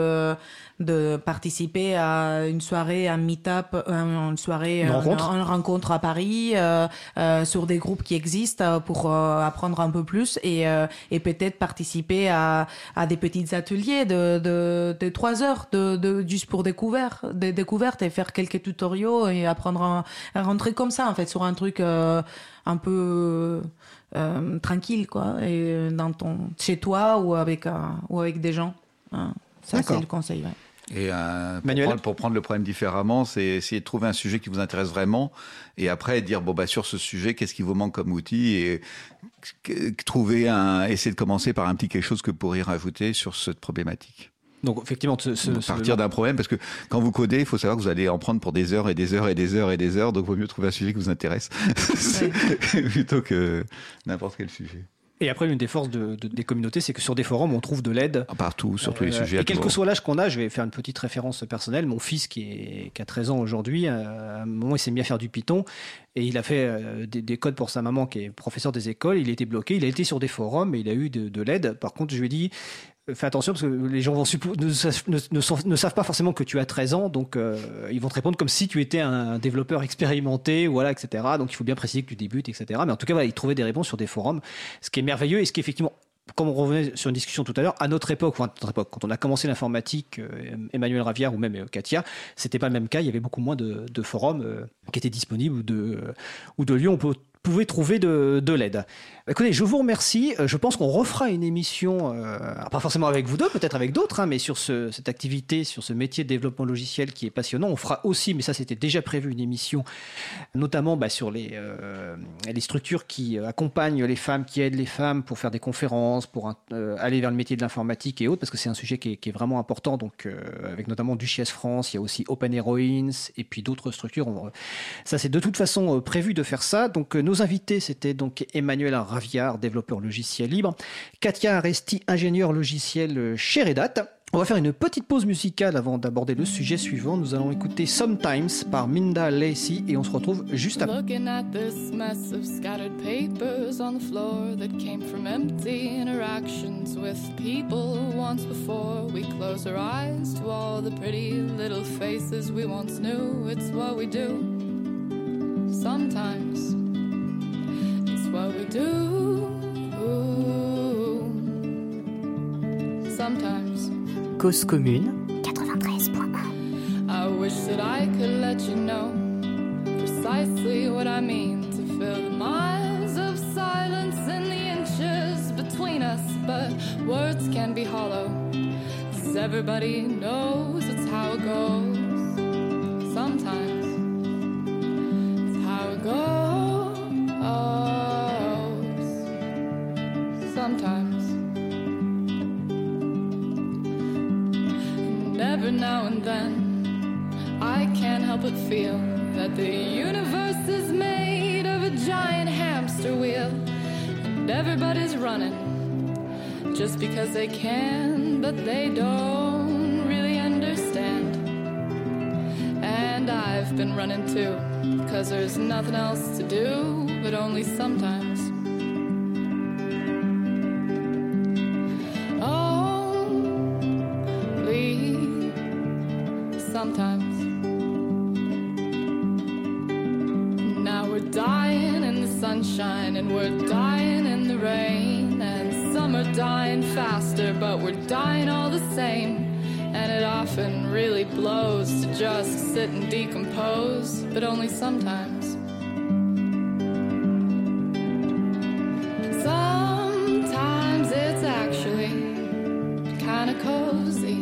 de participer à une soirée, un meet-up, une soirée, une rencontre à Paris, sur des groupes qui existent pour apprendre un peu plus et peut-être participer à des petits ateliers de 3 heures juste pour des découvertes et faire quelques tutoriaux et apprendre à rentrer comme ça, en fait, sur un truc un peu tranquille, quoi, et chez toi ou avec des gens. Ça, c'est le conseil, ouais. Et pour prendre le problème différemment, c'est essayer de trouver un sujet qui vous intéresse vraiment et après dire sur ce sujet, qu'est-ce qui vous manque comme outil et essayer de commencer par un petit quelque chose que vous pourriez rajouter sur cette problématique. Donc effectivement, partir d'un problème, parce que quand vous codez, il faut savoir que vous allez en prendre pour des heures et des heures et des heures et des heures, donc il vaut mieux trouver un sujet qui vous intéresse plutôt que n'importe quel sujet. Et après, l'une des forces des communautés, c'est que sur des forums, on trouve de l'aide. Partout, sur tous les sujets. Et quel que soit l'âge qu'on a, je vais faire une petite référence personnelle. Mon fils, qui a 13 ans aujourd'hui, à un moment, il s'est mis à faire du Python. Et il a fait des codes pour sa maman, qui est professeur des écoles. Il était bloqué. Il a été sur des forums et il a eu de l'aide. Par contre, je lui ai dit... Fais attention parce que les gens ne savent pas forcément que tu as 13 ans, donc ils vont te répondre comme si tu étais un développeur expérimenté, voilà, etc. Donc il faut bien préciser que tu débutes, etc. Mais en tout cas, voilà, ils trouvaient des réponses sur des forums, ce qui est merveilleux et ce qui effectivement, comme on revenait sur une discussion tout à l'heure, à notre époque, quand on a commencé l'informatique, Emmanuel Ravière ou même Katia, c'était pas le même cas. Il y avait beaucoup moins de forums qui étaient disponibles ou de lieux où on pouvait trouver de l'aide. Écoutez, je vous remercie. Je pense qu'on refera une émission, pas forcément avec vous deux, peut-être avec d'autres, mais sur cette activité, sur ce métier de développement logiciel qui est passionnant. On fera aussi, mais ça c'était déjà prévu, une émission, notamment sur les structures qui accompagnent les femmes, qui aident les femmes pour faire des conférences, pour aller vers le métier de l'informatique et autres, parce que c'est un sujet qui est vraiment important. Donc, avec notamment Duchesse France, il y a aussi Open Heroines et puis d'autres structures. Ça, c'est de toute façon prévu de faire ça. Donc, nos invités, c'était donc Emmanuel Raviard, développeur logiciel libre, Katia Aresti, ingénieur logiciel chez Red Hat. On va faire une petite pause musicale avant d'aborder le sujet suivant. Nous allons écouter Sometimes par Minda Lacey et on se retrouve juste après. Looking at this mess of scattered papers on the floor that came from empty interactions with people once before. We close our eyes to all the pretty little faces we once knew. It's what we do. Sometimes it's what we do. Sometimes. Cause commune 93.1. I wish that I could let you know precisely what I mean to fill the miles of silence and the inches between us, but words can be hollow, 'cause everybody knows it's how it goes. Sometimes it's how it goes. Sometimes. Every now and then I can't help but feel that the universe is made of a giant hamster wheel, and everybody's running just because they can, but they don't really understand. And I've been running too, because there's nothing else to do, but only sometimes. Sometimes. Now we're dying in the sunshine and we're dying in the rain, and some are dying faster, but we're dying all the same. And it often really blows to just sit and decompose, but only sometimes. Sometimes it's actually kind of cozy.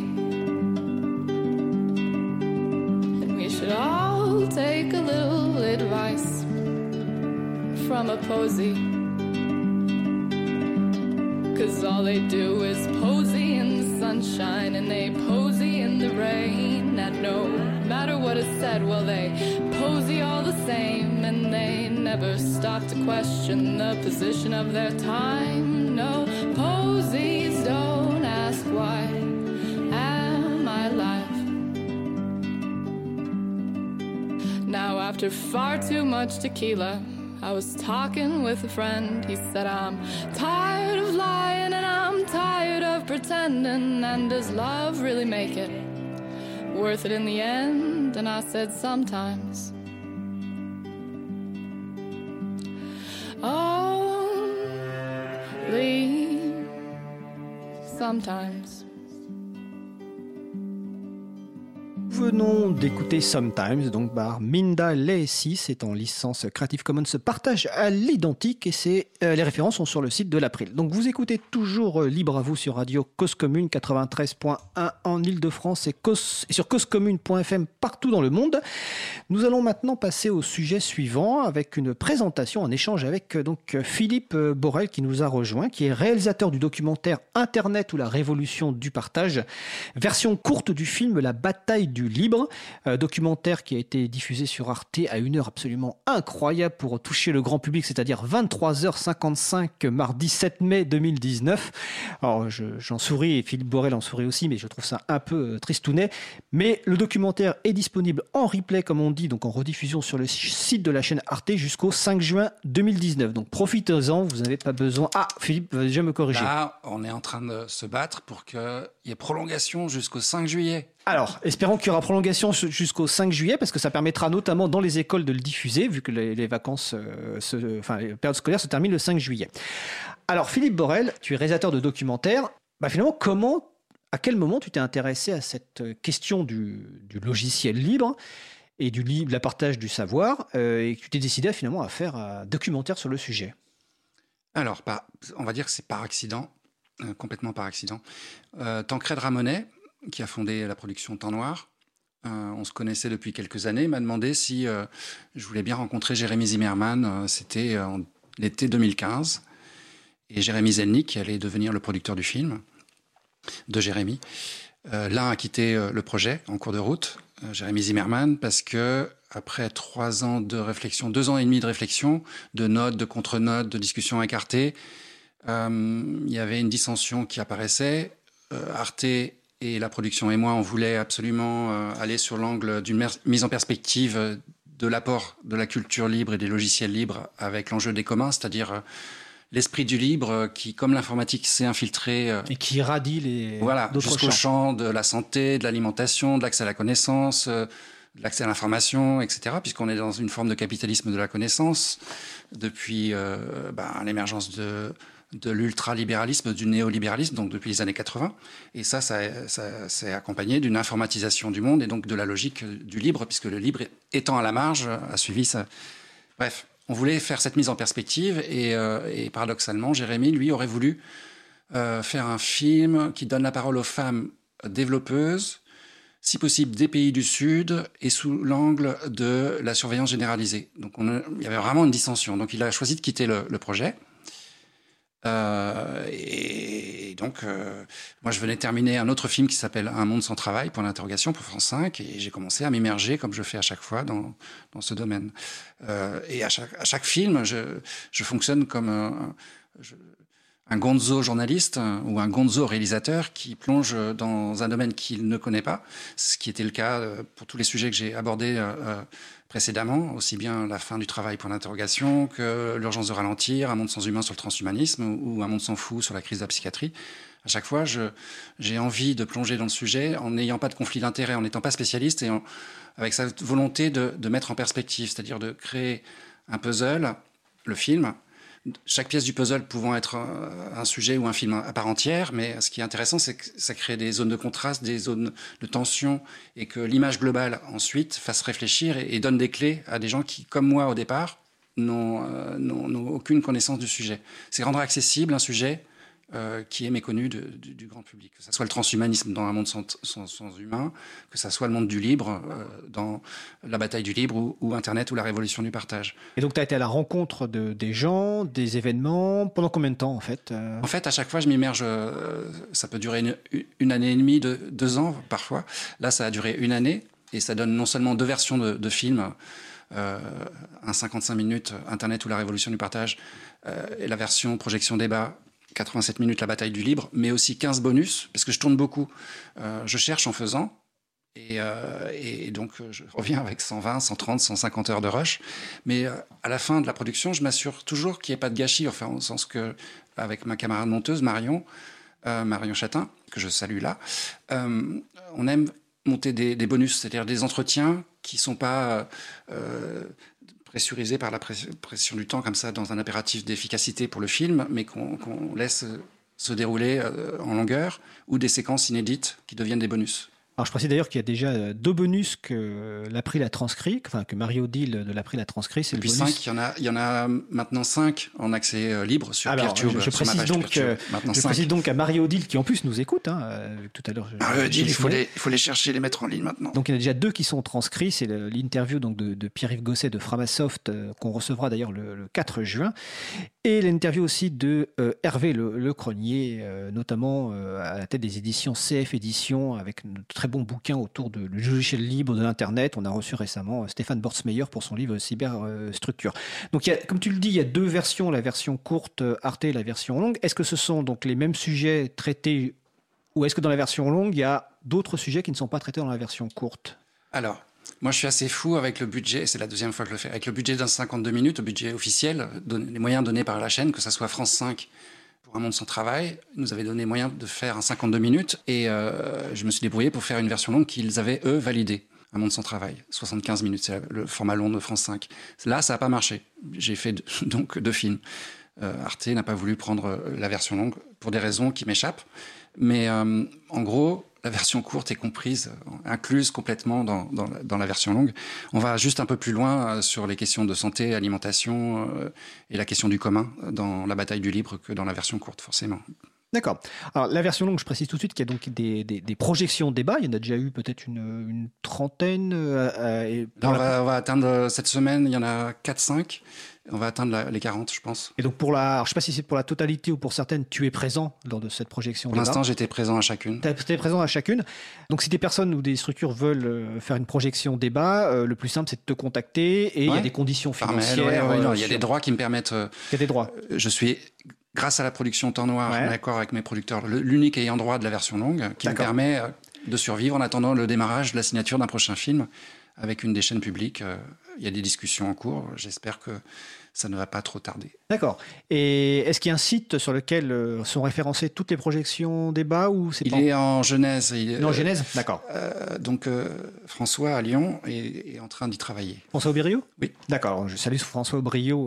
I'll take a little advice from a posy, 'cause all they do is posy in the sunshine and they posy in the rain, and no matter what is said, well, they posy all the same, and they never stop to question the position of their time. No, posies don't ask why am I alive. Now after far too much tequila, I was talking with a friend. He said, I'm tired of lying and I'm tired pretending? And does love really make it worth it in the end? And I said sometimes. Only sometimes. Venons d'écouter Sometimes, donc par Minda Laessi, c'est en licence Creative Commons partage à l'identique et les références sont sur le site de l'April. Donc vous écoutez toujours Libre à vous sur Radio Cause Commune 93.1 en Ile-de-France et sur causecommune.fm partout dans le monde. Nous allons maintenant passer au sujet suivant avec une présentation, un échange avec donc Philippe Borel qui nous a rejoint, qui est réalisateur du documentaire Internet ou la révolution du partage, version courte du film La bataille du libre, documentaire qui a été diffusé sur Arte à une heure absolument incroyable pour toucher le grand public, c'est-à-dire 23h55 mardi 7 mai 2019. Alors j'en souris et Philippe Borel en sourit aussi, mais je trouve ça un peu tristounet. Mais le documentaire est disponible en replay, comme on dit, donc en rediffusion sur le site de la chaîne Arte jusqu'au 5 juin 2019. Donc profitez-en, vous n'avez pas besoin... Ah, Philippe va déjà me corriger. Là, on est en train de se battre pour qu'il y ait prolongation jusqu'au 5 juillet. Alors, espérons qu'il y aura prolongation jusqu'au 5 juillet, parce que ça permettra notamment dans les écoles de le diffuser, vu que les vacances, les périodes scolaires se terminent le 5 juillet. Alors, Philippe Borel, tu es réalisateur de documentaires. Finalement, à quel moment tu t'es intéressé à cette question du logiciel libre et de la partage du savoir, et que tu t'es décidé finalement à faire un documentaire sur le sujet? Alors, on va dire que c'est par accident, complètement par accident. Tancred Ramonet, qui a fondé la production Temps Noir, on se connaissait depuis quelques années, m'a demandé si je voulais bien rencontrer Jérémy Zimmerman. C'était en l'été 2015. Et Jérémy Zelnick, qui allait devenir le producteur du film, de Jérémy, l'un a quitté le projet en cours de route, Jérémy Zimmerman, parce que après 3 ans de réflexion, 2 ans et demi de réflexion, de notes, de contre-notes, de discussions écartées, il y avait une dissension qui apparaissait. Arte et la production et moi, on voulait absolument aller sur l'angle d'une mise en perspective de l'apport de la culture libre et des logiciels libres avec l'enjeu des communs, c'est-à-dire l'esprit du libre qui, comme l'informatique, s'est infiltré... et qui irradie jusqu'au champ de la santé, de l'alimentation, de l'accès à la connaissance, de l'accès à l'information, etc., puisqu'on est dans une forme de capitalisme de la connaissance depuis l'émergence de l'ultralibéralisme, du néolibéralisme, donc depuis les années 80. Et ça s'est accompagné d'une informatisation du monde et donc de la logique du libre, puisque le libre, étant à la marge, a suivi ça. Bref, on voulait faire cette mise en perspective et paradoxalement, Jérémy, lui, aurait voulu faire un film qui donne la parole aux femmes développeuses, si possible des pays du Sud et sous l'angle de la surveillance généralisée. Donc il y avait vraiment une dissension. Donc il a choisi de quitter le projet. Et donc, moi, je venais terminer un autre film qui s'appelle Un monde sans travail, pour France 5, et j'ai commencé à m'immerger, comme je fais à chaque fois, dans ce domaine. Et à chaque film, je fonctionne comme un gonzo journaliste ou un gonzo réalisateur qui plonge dans un domaine qu'il ne connaît pas, ce qui était le cas pour tous les sujets que j'ai abordés précédemment, aussi bien la fin du travail que l'urgence de ralentir, un monde sans humain sur le transhumanisme ou un monde sans fou sur la crise de la psychiatrie. À chaque fois, j'ai envie de plonger dans le sujet en n'ayant pas de conflit d'intérêts, en n'étant pas spécialiste et avec cette volonté de mettre en perspective, c'est-à-dire de créer un puzzle, le film, chaque pièce du puzzle pouvant être un sujet ou un film à part entière, mais ce qui est intéressant, c'est que ça crée des zones de contraste, des zones de tension, et que l'image globale, ensuite, fasse réfléchir et donne des clés à des gens qui, comme moi au départ, n'ont aucune connaissance du sujet. C'est rendre accessible un sujet qui est méconnu du grand public. Que ce soit le transhumanisme dans un monde sans humain, que ce soit le monde du libre dans la bataille du libre ou Internet ou la révolution du partage. Et donc tu as été à la rencontre des gens, des événements, pendant combien de temps en fait En fait, à chaque fois, je m'immerge, ça peut durer une année et demie, 2 ans parfois. Là, ça a duré 1 année et ça donne non seulement 2 versions de films, un 55 minutes, Internet ou la révolution du partage, et la version projection débat, 87 minutes, la bataille du libre, mais aussi 15 bonus, parce que je tourne beaucoup. Je cherche en faisant, et donc je reviens avec 120, 130, 150 heures de rush. Mais à la fin de la production, je m'assure toujours qu'il n'y ait pas de gâchis, enfin, au sens que, avec ma camarade monteuse, Marion, Marion Chatin, que je salue là, on aime monter des bonus, c'est-à-dire des entretiens qui ne sont pas pressurisés par la pression du temps, comme ça, dans un impératif d'efficacité pour le film, mais qu'on laisse se dérouler en longueur, ou des séquences inédites qui deviennent des bonus. Alors je précise d'ailleurs qu'il y a déjà 2 bonus que l'April a transcrit, enfin que Marie-Odile de l'April a transcrit. C'est et puis le bonus. 5, il y en a maintenant 5 en accès libre sur PeerTube. Je précise donc à Marie-Odile qui en plus nous écoute, tout à l'heure. Marie-Odile, il faut les chercher, les mettre en ligne maintenant. Donc il y en a déjà 2 qui sont transcrits, c'est l'interview donc de Pierre-Yves Gosset de Framasoft qu'on recevra d'ailleurs le 4 juin, et l'interview aussi de Hervé Le Cronier, notamment à la tête des éditions CF Éditions, avec une très bon bouquin autour du logiciel libre de l'Internet. On a reçu récemment Stéphane Bortsmeyer pour son livre Cyberstructure. Donc, comme tu le dis, il y a 2 versions, la version courte Arte et la version longue. Est-ce que ce sont donc les mêmes sujets traités, ou est-ce que dans la version longue, il y a d'autres sujets qui ne sont pas traités dans la version courte ? Alors, moi, je suis assez fou avec le budget, et c'est la deuxième fois que je le fais, avec le budget d'un 52 minutes, le budget officiel, les moyens donnés par la chaîne, que ce soit France 5 pour Un monde sans travail, nous avait donné moyen de faire un 52 minutes, et je me suis débrouillé pour faire une version longue qu'ils avaient, eux, validée. Un monde sans travail, 75 minutes, c'est le format long de France 5. Là, ça n'a pas marché. J'ai fait donc 2 films. Arte n'a pas voulu prendre la version longue pour des raisons qui m'échappent. Mais en gros, la version courte est incluse complètement dans la version longue. On va juste un peu plus loin sur les questions de santé, alimentation et la question du commun dans la bataille du libre que dans la version courte, forcément. D'accord. Alors, la version longue, je précise tout de suite qu'il y a donc des projections débat. Il y en a déjà eu peut-être une trentaine. On va atteindre cette semaine, il y en a 4-5. On va atteindre les 40, je pense. Et donc, je ne sais pas si c'est pour la totalité ou pour certaines, tu es présent lors de cette projection débat. Pour l'instant, j'étais présent à chacune. Tu étais présent à chacune. Donc, si des personnes ou des structures veulent faire une projection débat, le plus simple, c'est de te contacter. Et il y a des conditions financières. Il y a des droits qui me permettent... Il y a des droits. Je suis... Grâce à la production Temps Noir, en accord avec mes producteurs, l'unique ayant droit de la version longue, qui me permet de survivre en attendant le démarrage de la signature d'un prochain film avec une des chaînes publiques. Il y a des discussions en cours. J'espère que ça ne va pas trop tarder. D'accord. Et est-ce qu'il y a un site sur lequel sont référencées toutes les projections débat ou c'est Il est en Genèse. En Genèse, d'accord. Donc François à Lyon est en train d'y travailler. François Aubriot ? Oui. D'accord. Je salue François Aubriot,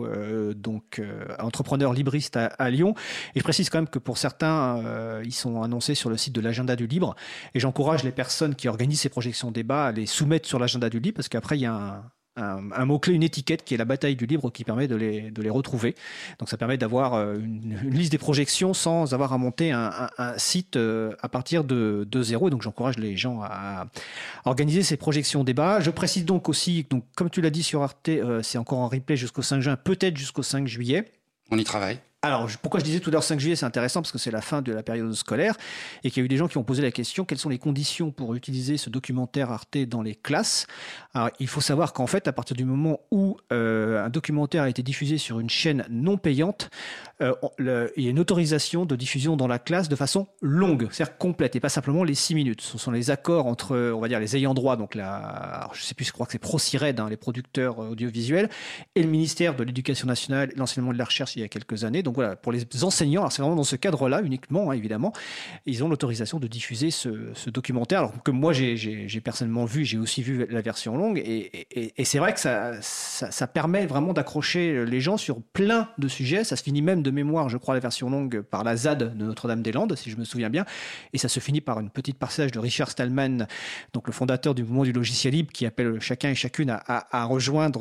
entrepreneur libriste à Lyon. Et je précise quand même que pour certains, ils sont annoncés sur le site de l'Agenda du Libre. Et j'encourage les personnes qui organisent ces projections débat à les soumettre sur l'Agenda du Libre parce qu'après, il y a un mot-clé, une étiquette qui est la bataille du libre qui permet de les retrouver. Donc ça permet d'avoir une liste des projections sans avoir à monter un site à partir de zéro. Et donc j'encourage les gens à organiser ces projections débat. Je précise donc aussi, donc, comme tu l'as dit sur Arte, c'est encore en replay jusqu'au 5 juin, peut-être jusqu'au 5 juillet. On y travaille. Alors, pourquoi je disais tout à l'heure 5 juillet, c'est intéressant parce que c'est la fin de la période scolaire et qu'il y a eu des gens qui ont posé la question, quelles sont les conditions pour utiliser ce documentaire Arte dans les classes ? Alors, il faut savoir qu'en fait, à partir du moment où un documentaire a été diffusé sur une chaîne non payante, il y a une autorisation de diffusion dans la classe de façon longue, c'est-à-dire complète, et pas simplement les 6 minutes. Ce sont les accords entre, on va dire, les ayants droit, donc alors, je sais plus, je crois que c'est ProCired, les producteurs audiovisuels, et le ministère de l'Éducation nationale, l'enseignement et de la recherche il y a quelques années. Donc voilà, pour les enseignants, alors c'est vraiment dans ce cadre-là uniquement, évidemment, ils ont l'autorisation de diffuser ce documentaire. Alors que moi, j'ai personnellement vu, j'ai aussi vu la version longue, et c'est vrai que ça permet vraiment d'accrocher les gens sur plein de sujets. Ça se finit même de mémoire, je crois, la version longue par la ZAD de Notre-Dame-des-Landes, si je me souviens bien, et ça se finit par une petite passage de Richard Stallman, donc le fondateur du mouvement du logiciel libre, qui appelle chacun et chacune à rejoindre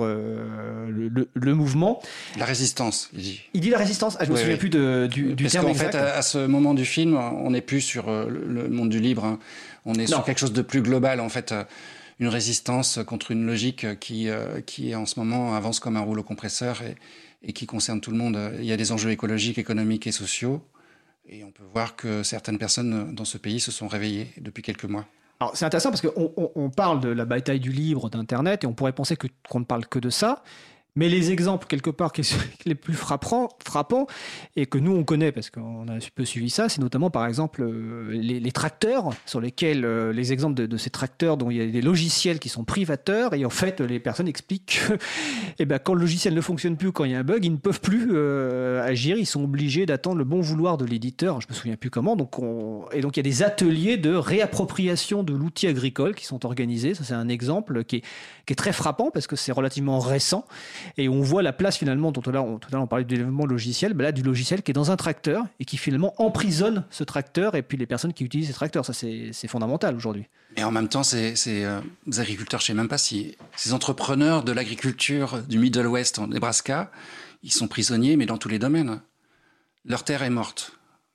le mouvement. La résistance, il dit. Il dit la résistance. Je me souviens plus du terme exact. Parce qu'en fait, à ce moment du film, on n'est plus sur le monde du libre. On est sur quelque chose de plus global. En fait, une résistance contre une logique qui en ce moment avance comme un rouleau compresseur et qui concerne tout le monde. Il y a des enjeux écologiques, économiques et sociaux. Et on peut voir que certaines personnes dans ce pays se sont réveillées depuis quelques mois. Alors, c'est intéressant parce qu'on parle de la bataille du libre d'Internet et on pourrait penser qu'on ne parle que de ça. Mais les exemples, quelque part, qui sont les plus frappants, et que nous, on connaît, parce qu'on a un peu suivi ça, c'est notamment, par exemple, les tracteurs, sur lesquels, les exemples de ces tracteurs dont il y a des logiciels qui sont privateurs, et en fait, les personnes expliquent que quand le logiciel ne fonctionne plus, quand il y a un bug, ils ne peuvent plus agir, ils sont obligés d'attendre le bon vouloir de l'éditeur, je me souviens plus comment, donc il y a des ateliers de réappropriation de l'outil agricole qui sont organisés, ça c'est un exemple qui est très frappant, parce que c'est relativement récent, et on voit la place finalement, tout à l'heure on parlait du développement logiciel, là du logiciel qui est dans un tracteur et qui finalement emprisonne ce tracteur et puis les personnes qui utilisent ces tracteurs. Ça c'est fondamental aujourd'hui. Et en même temps, les agriculteurs, je ne sais même pas si ces entrepreneurs de l'agriculture du Middle West en Nebraska, ils sont prisonniers, mais dans tous les domaines. Leur terre est morte.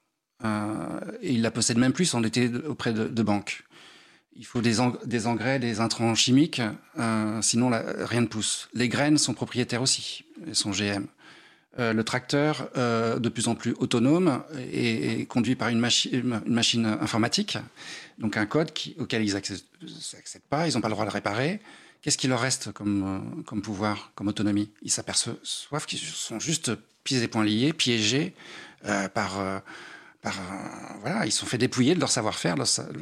Et ils la possèdent même plus en été auprès de banques. Il faut des engrais, des intrants chimiques, sinon rien ne pousse. Les graines sont propriétaires aussi, elles sont GM. Le tracteur, de plus en plus autonome, est conduit par une machine informatique, donc un code auquel ils n'accèdent pas, ils n'ont pas le droit de le réparer. Qu'est-ce qui leur reste comme pouvoir, comme autonomie? Ils s'aperçoivent qu'ils sont juste pieds et poings liés, piégés voilà, ils sont fait dépouiller de leur savoir-faire,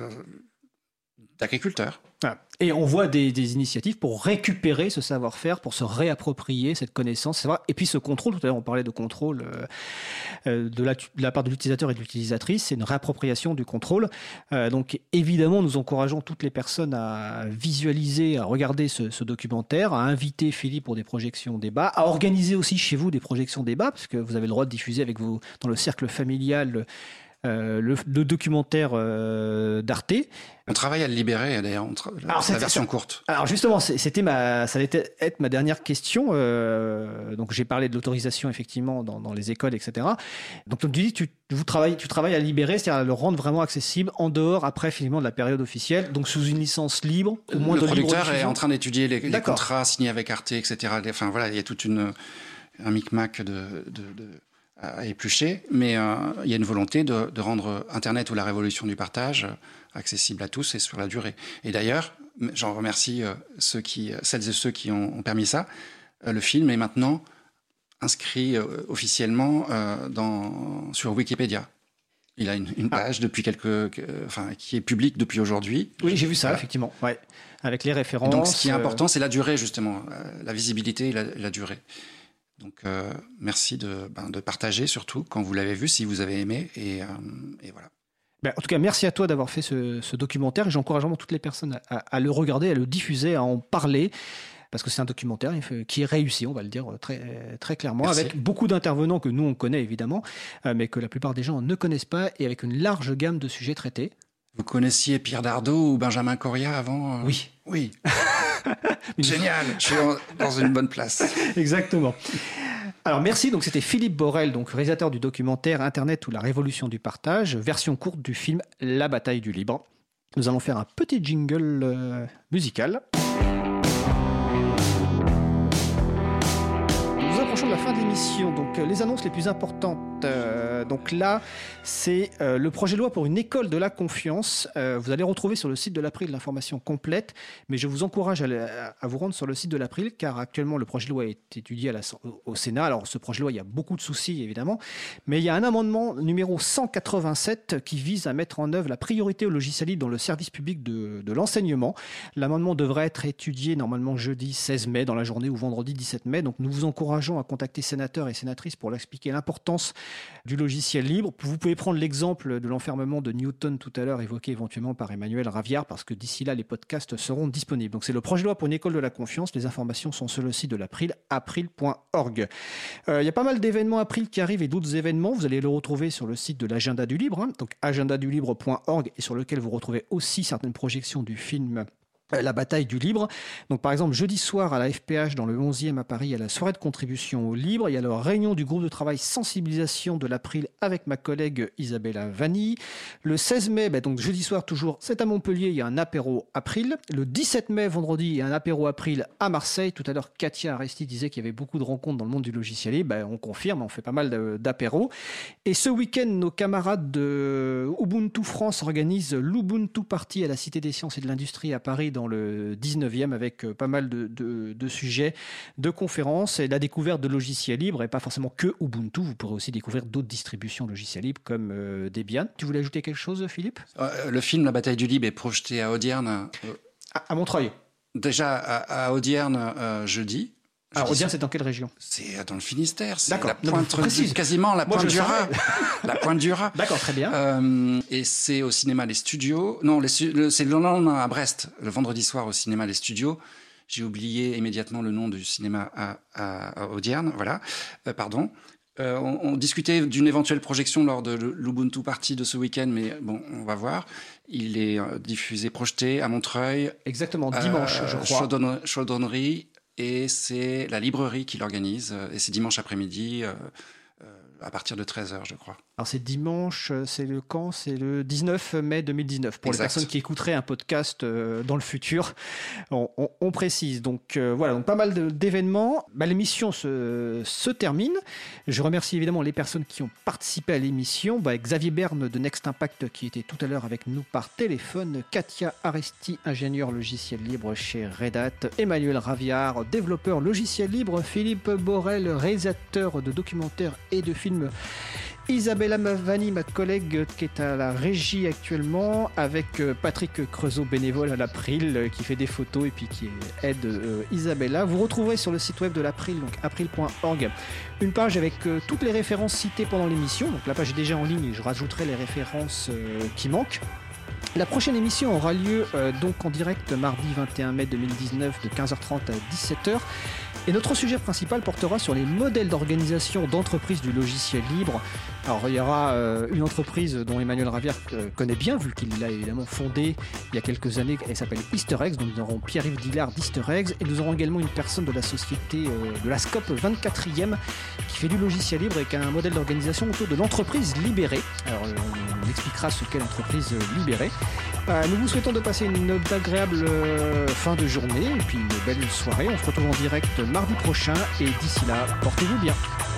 d'agriculteurs. Et on voit des initiatives pour récupérer ce savoir-faire, pour se réapproprier cette connaissance. Et puis ce contrôle, tout à l'heure on parlait de contrôle de la part de l'utilisateur et de l'utilisatrice, c'est une réappropriation du contrôle. Donc évidemment, nous encourageons toutes les personnes à visualiser, à regarder ce documentaire, à inviter Philippe pour des projections débats, à organiser aussi chez vous des projections débats, parce que vous avez le droit de diffuser avec vous dans le cercle familial le documentaire d'Arte. On travaille à le libérer, d'ailleurs, la version courte. Alors justement, ça allait être ma dernière question. Donc j'ai parlé de l'autorisation, effectivement, dans les écoles, etc. Donc comme tu dis, tu travailles à libérer, c'est-à-dire à le rendre vraiment accessible en dehors, après, finalement, de la période officielle, donc sous une licence libre, au moins le producteur est en train d'étudier les contrats signés avec Arte, etc. Enfin voilà, il y a tout un micmac à éplucher, mais il y a une volonté de rendre Internet ou la révolution du partage accessible à tous et sur la durée. Et d'ailleurs, j'en remercie celles et ceux qui ont permis ça. Le film est maintenant inscrit officiellement sur Wikipédia. Il a une page depuis qui est publique depuis aujourd'hui. Oui, j'ai vu ça, effectivement, ouais, avec les références. Et donc, ce qui est important, c'est la durée, justement, la visibilité et la durée. Donc, merci de partager, surtout quand vous l'avez vu, si vous avez aimé, et voilà. En tout cas, merci à toi d'avoir fait ce documentaire, et j'encourage vraiment toutes les personnes à le regarder, à le diffuser, à en parler, parce que c'est un documentaire qui est réussi, on va le dire très, très clairement, merci. Avec beaucoup d'intervenants que nous, on connaît évidemment, mais que la plupart des gens ne connaissent pas, et avec une large gamme de sujets traités. Vous connaissiez Pierre Dardot ou Benjamin Coria avant Oui. Oui. Génial, je suis dans une bonne place. Exactement. Alors merci, donc c'était Philippe Borel, donc réalisateur du documentaire Internet ou la révolution du partage, version courte du film La bataille du libre. Nous allons faire un petit jingle musical. Nous approchons de la fin de l'émission, donc les annonces les plus importantes. Donc là, c'est le projet de loi pour une école de la confiance. Vous allez retrouver sur le site de l'April l'information complète, mais je vous encourage à vous rendre sur le site de l'April, car actuellement le projet de loi est étudié au Sénat. Alors ce projet de loi, il y a beaucoup de soucis évidemment, mais il y a un amendement numéro 187 qui vise à mettre en œuvre la priorité au logiciel libre dans le service public de l'enseignement. L'amendement devrait être étudié normalement jeudi 16 mai dans la journée ou vendredi 17 mai. Donc nous vous encourageons à contacter sénateurs et sénatrices pour leur expliquer l'importance du logiciel libre. Vous pouvez prendre l'exemple de l'enfermement de Newton tout à l'heure, évoqué éventuellement par Emmanuel Raviard, parce que d'ici là, les podcasts seront disponibles. Donc c'est le projet de loi pour une école de la confiance. Les informations sont sur le site de l'April, april.org. Il y a pas mal d'événements April qui arrivent et d'autres événements. Vous allez le retrouver sur le site de l'Agenda du Libre, donc agendadulibre.org, et sur lequel vous retrouvez aussi certaines projections du film La bataille du libre. Donc par exemple, jeudi soir à la FPH dans le 11e à Paris, il y a la soirée de contribution au libre. Il y a la réunion du groupe de travail sensibilisation de l'April avec ma collègue Isabella Vanni. Le 16 mai, donc jeudi soir toujours, c'est à Montpellier, il y a un apéro April. Le 17 mai, vendredi, il y a un apéro April à Marseille. Tout à l'heure, Katia Aresti disait qu'il y avait beaucoup de rencontres dans le monde du logiciel libre. On confirme, on fait pas mal d'apéros. Et ce week-end, nos camarades de Ubuntu France organisent l'Ubuntu Party à la Cité des Sciences et de l'Industrie à Paris, dans le 19e avec pas mal de sujets, de conférences et la découverte de logiciels libres et pas forcément que Ubuntu. Vous pourrez aussi découvrir d'autres distributions logiciels libres comme Debian. Tu voulais ajouter quelque chose, Philippe ? Le film La bataille du Libre est projeté à Audierne. À Montreuil. Déjà à Audierne jeudi. Alors, Audierne, c'est dans quelle région ? C'est dans le Finistère. C'est D'accord. la pointe, quasiment la pointe du Raz. La pointe du Raz. D'accord, très bien. Et c'est au cinéma Les Studios. Non, c'est le lendemain à Brest, le vendredi soir au cinéma Les Studios. J'ai oublié immédiatement le nom du cinéma à Audierne. Voilà. Pardon. On discutait d'une éventuelle projection lors de l'Ubuntu Party de ce week-end, mais bon, on va voir. Il est projeté à Montreuil. Exactement, dimanche, je crois. Chaudronnerie. Et c'est la librairie qui l'organise. Et c'est dimanche après-midi, à partir de 13h, je crois. Alors c'est dimanche, c'est le 19 mai 2019. Pour les personnes qui écouteraient un podcast dans le futur, on précise. Donc voilà, donc pas mal d'événements. L'émission se termine. Je remercie évidemment les personnes qui ont participé à l'émission. Xavier Berne de Next Impact qui était tout à l'heure avec nous par téléphone. Katia Aresti, ingénieur logiciel libre chez Red Hat. Emmanuel Raviard, développeur logiciel libre. Philippe Borel, réalisateur de documentaires et de films. Isabella Mavani, ma collègue qui est à la régie actuellement, avec Patrick Creusot, bénévole à l'April, qui fait des photos et puis qui aide Isabella. Vous retrouverez sur le site web de l'April, donc april.org, une page avec toutes les références citées pendant l'émission. Donc la page est déjà en ligne et je rajouterai les références qui manquent. La prochaine émission aura lieu donc en direct mardi 21 mai 2019 de 15h30 à 17h. Et notre sujet principal portera sur les modèles d'organisation d'entreprises du logiciel libre. Alors il y aura une entreprise dont Emmanuel Raviard connaît bien, vu qu'il l'a évidemment fondée il y a quelques années, elle s'appelle Easter Eggs, donc nous aurons Pierre-Yves Dillard d'Easter Eggs, et nous aurons également une personne de la société de la SCOP 24e qui fait du logiciel libre et qui a un modèle d'organisation autour de l'entreprise libérée. Alors on expliquera ce qu'est l'entreprise libérée. Nous vous souhaitons de passer une agréable fin de journée et puis une belle soirée. On se retrouve en direct mardi prochain et d'ici là, portez-vous bien.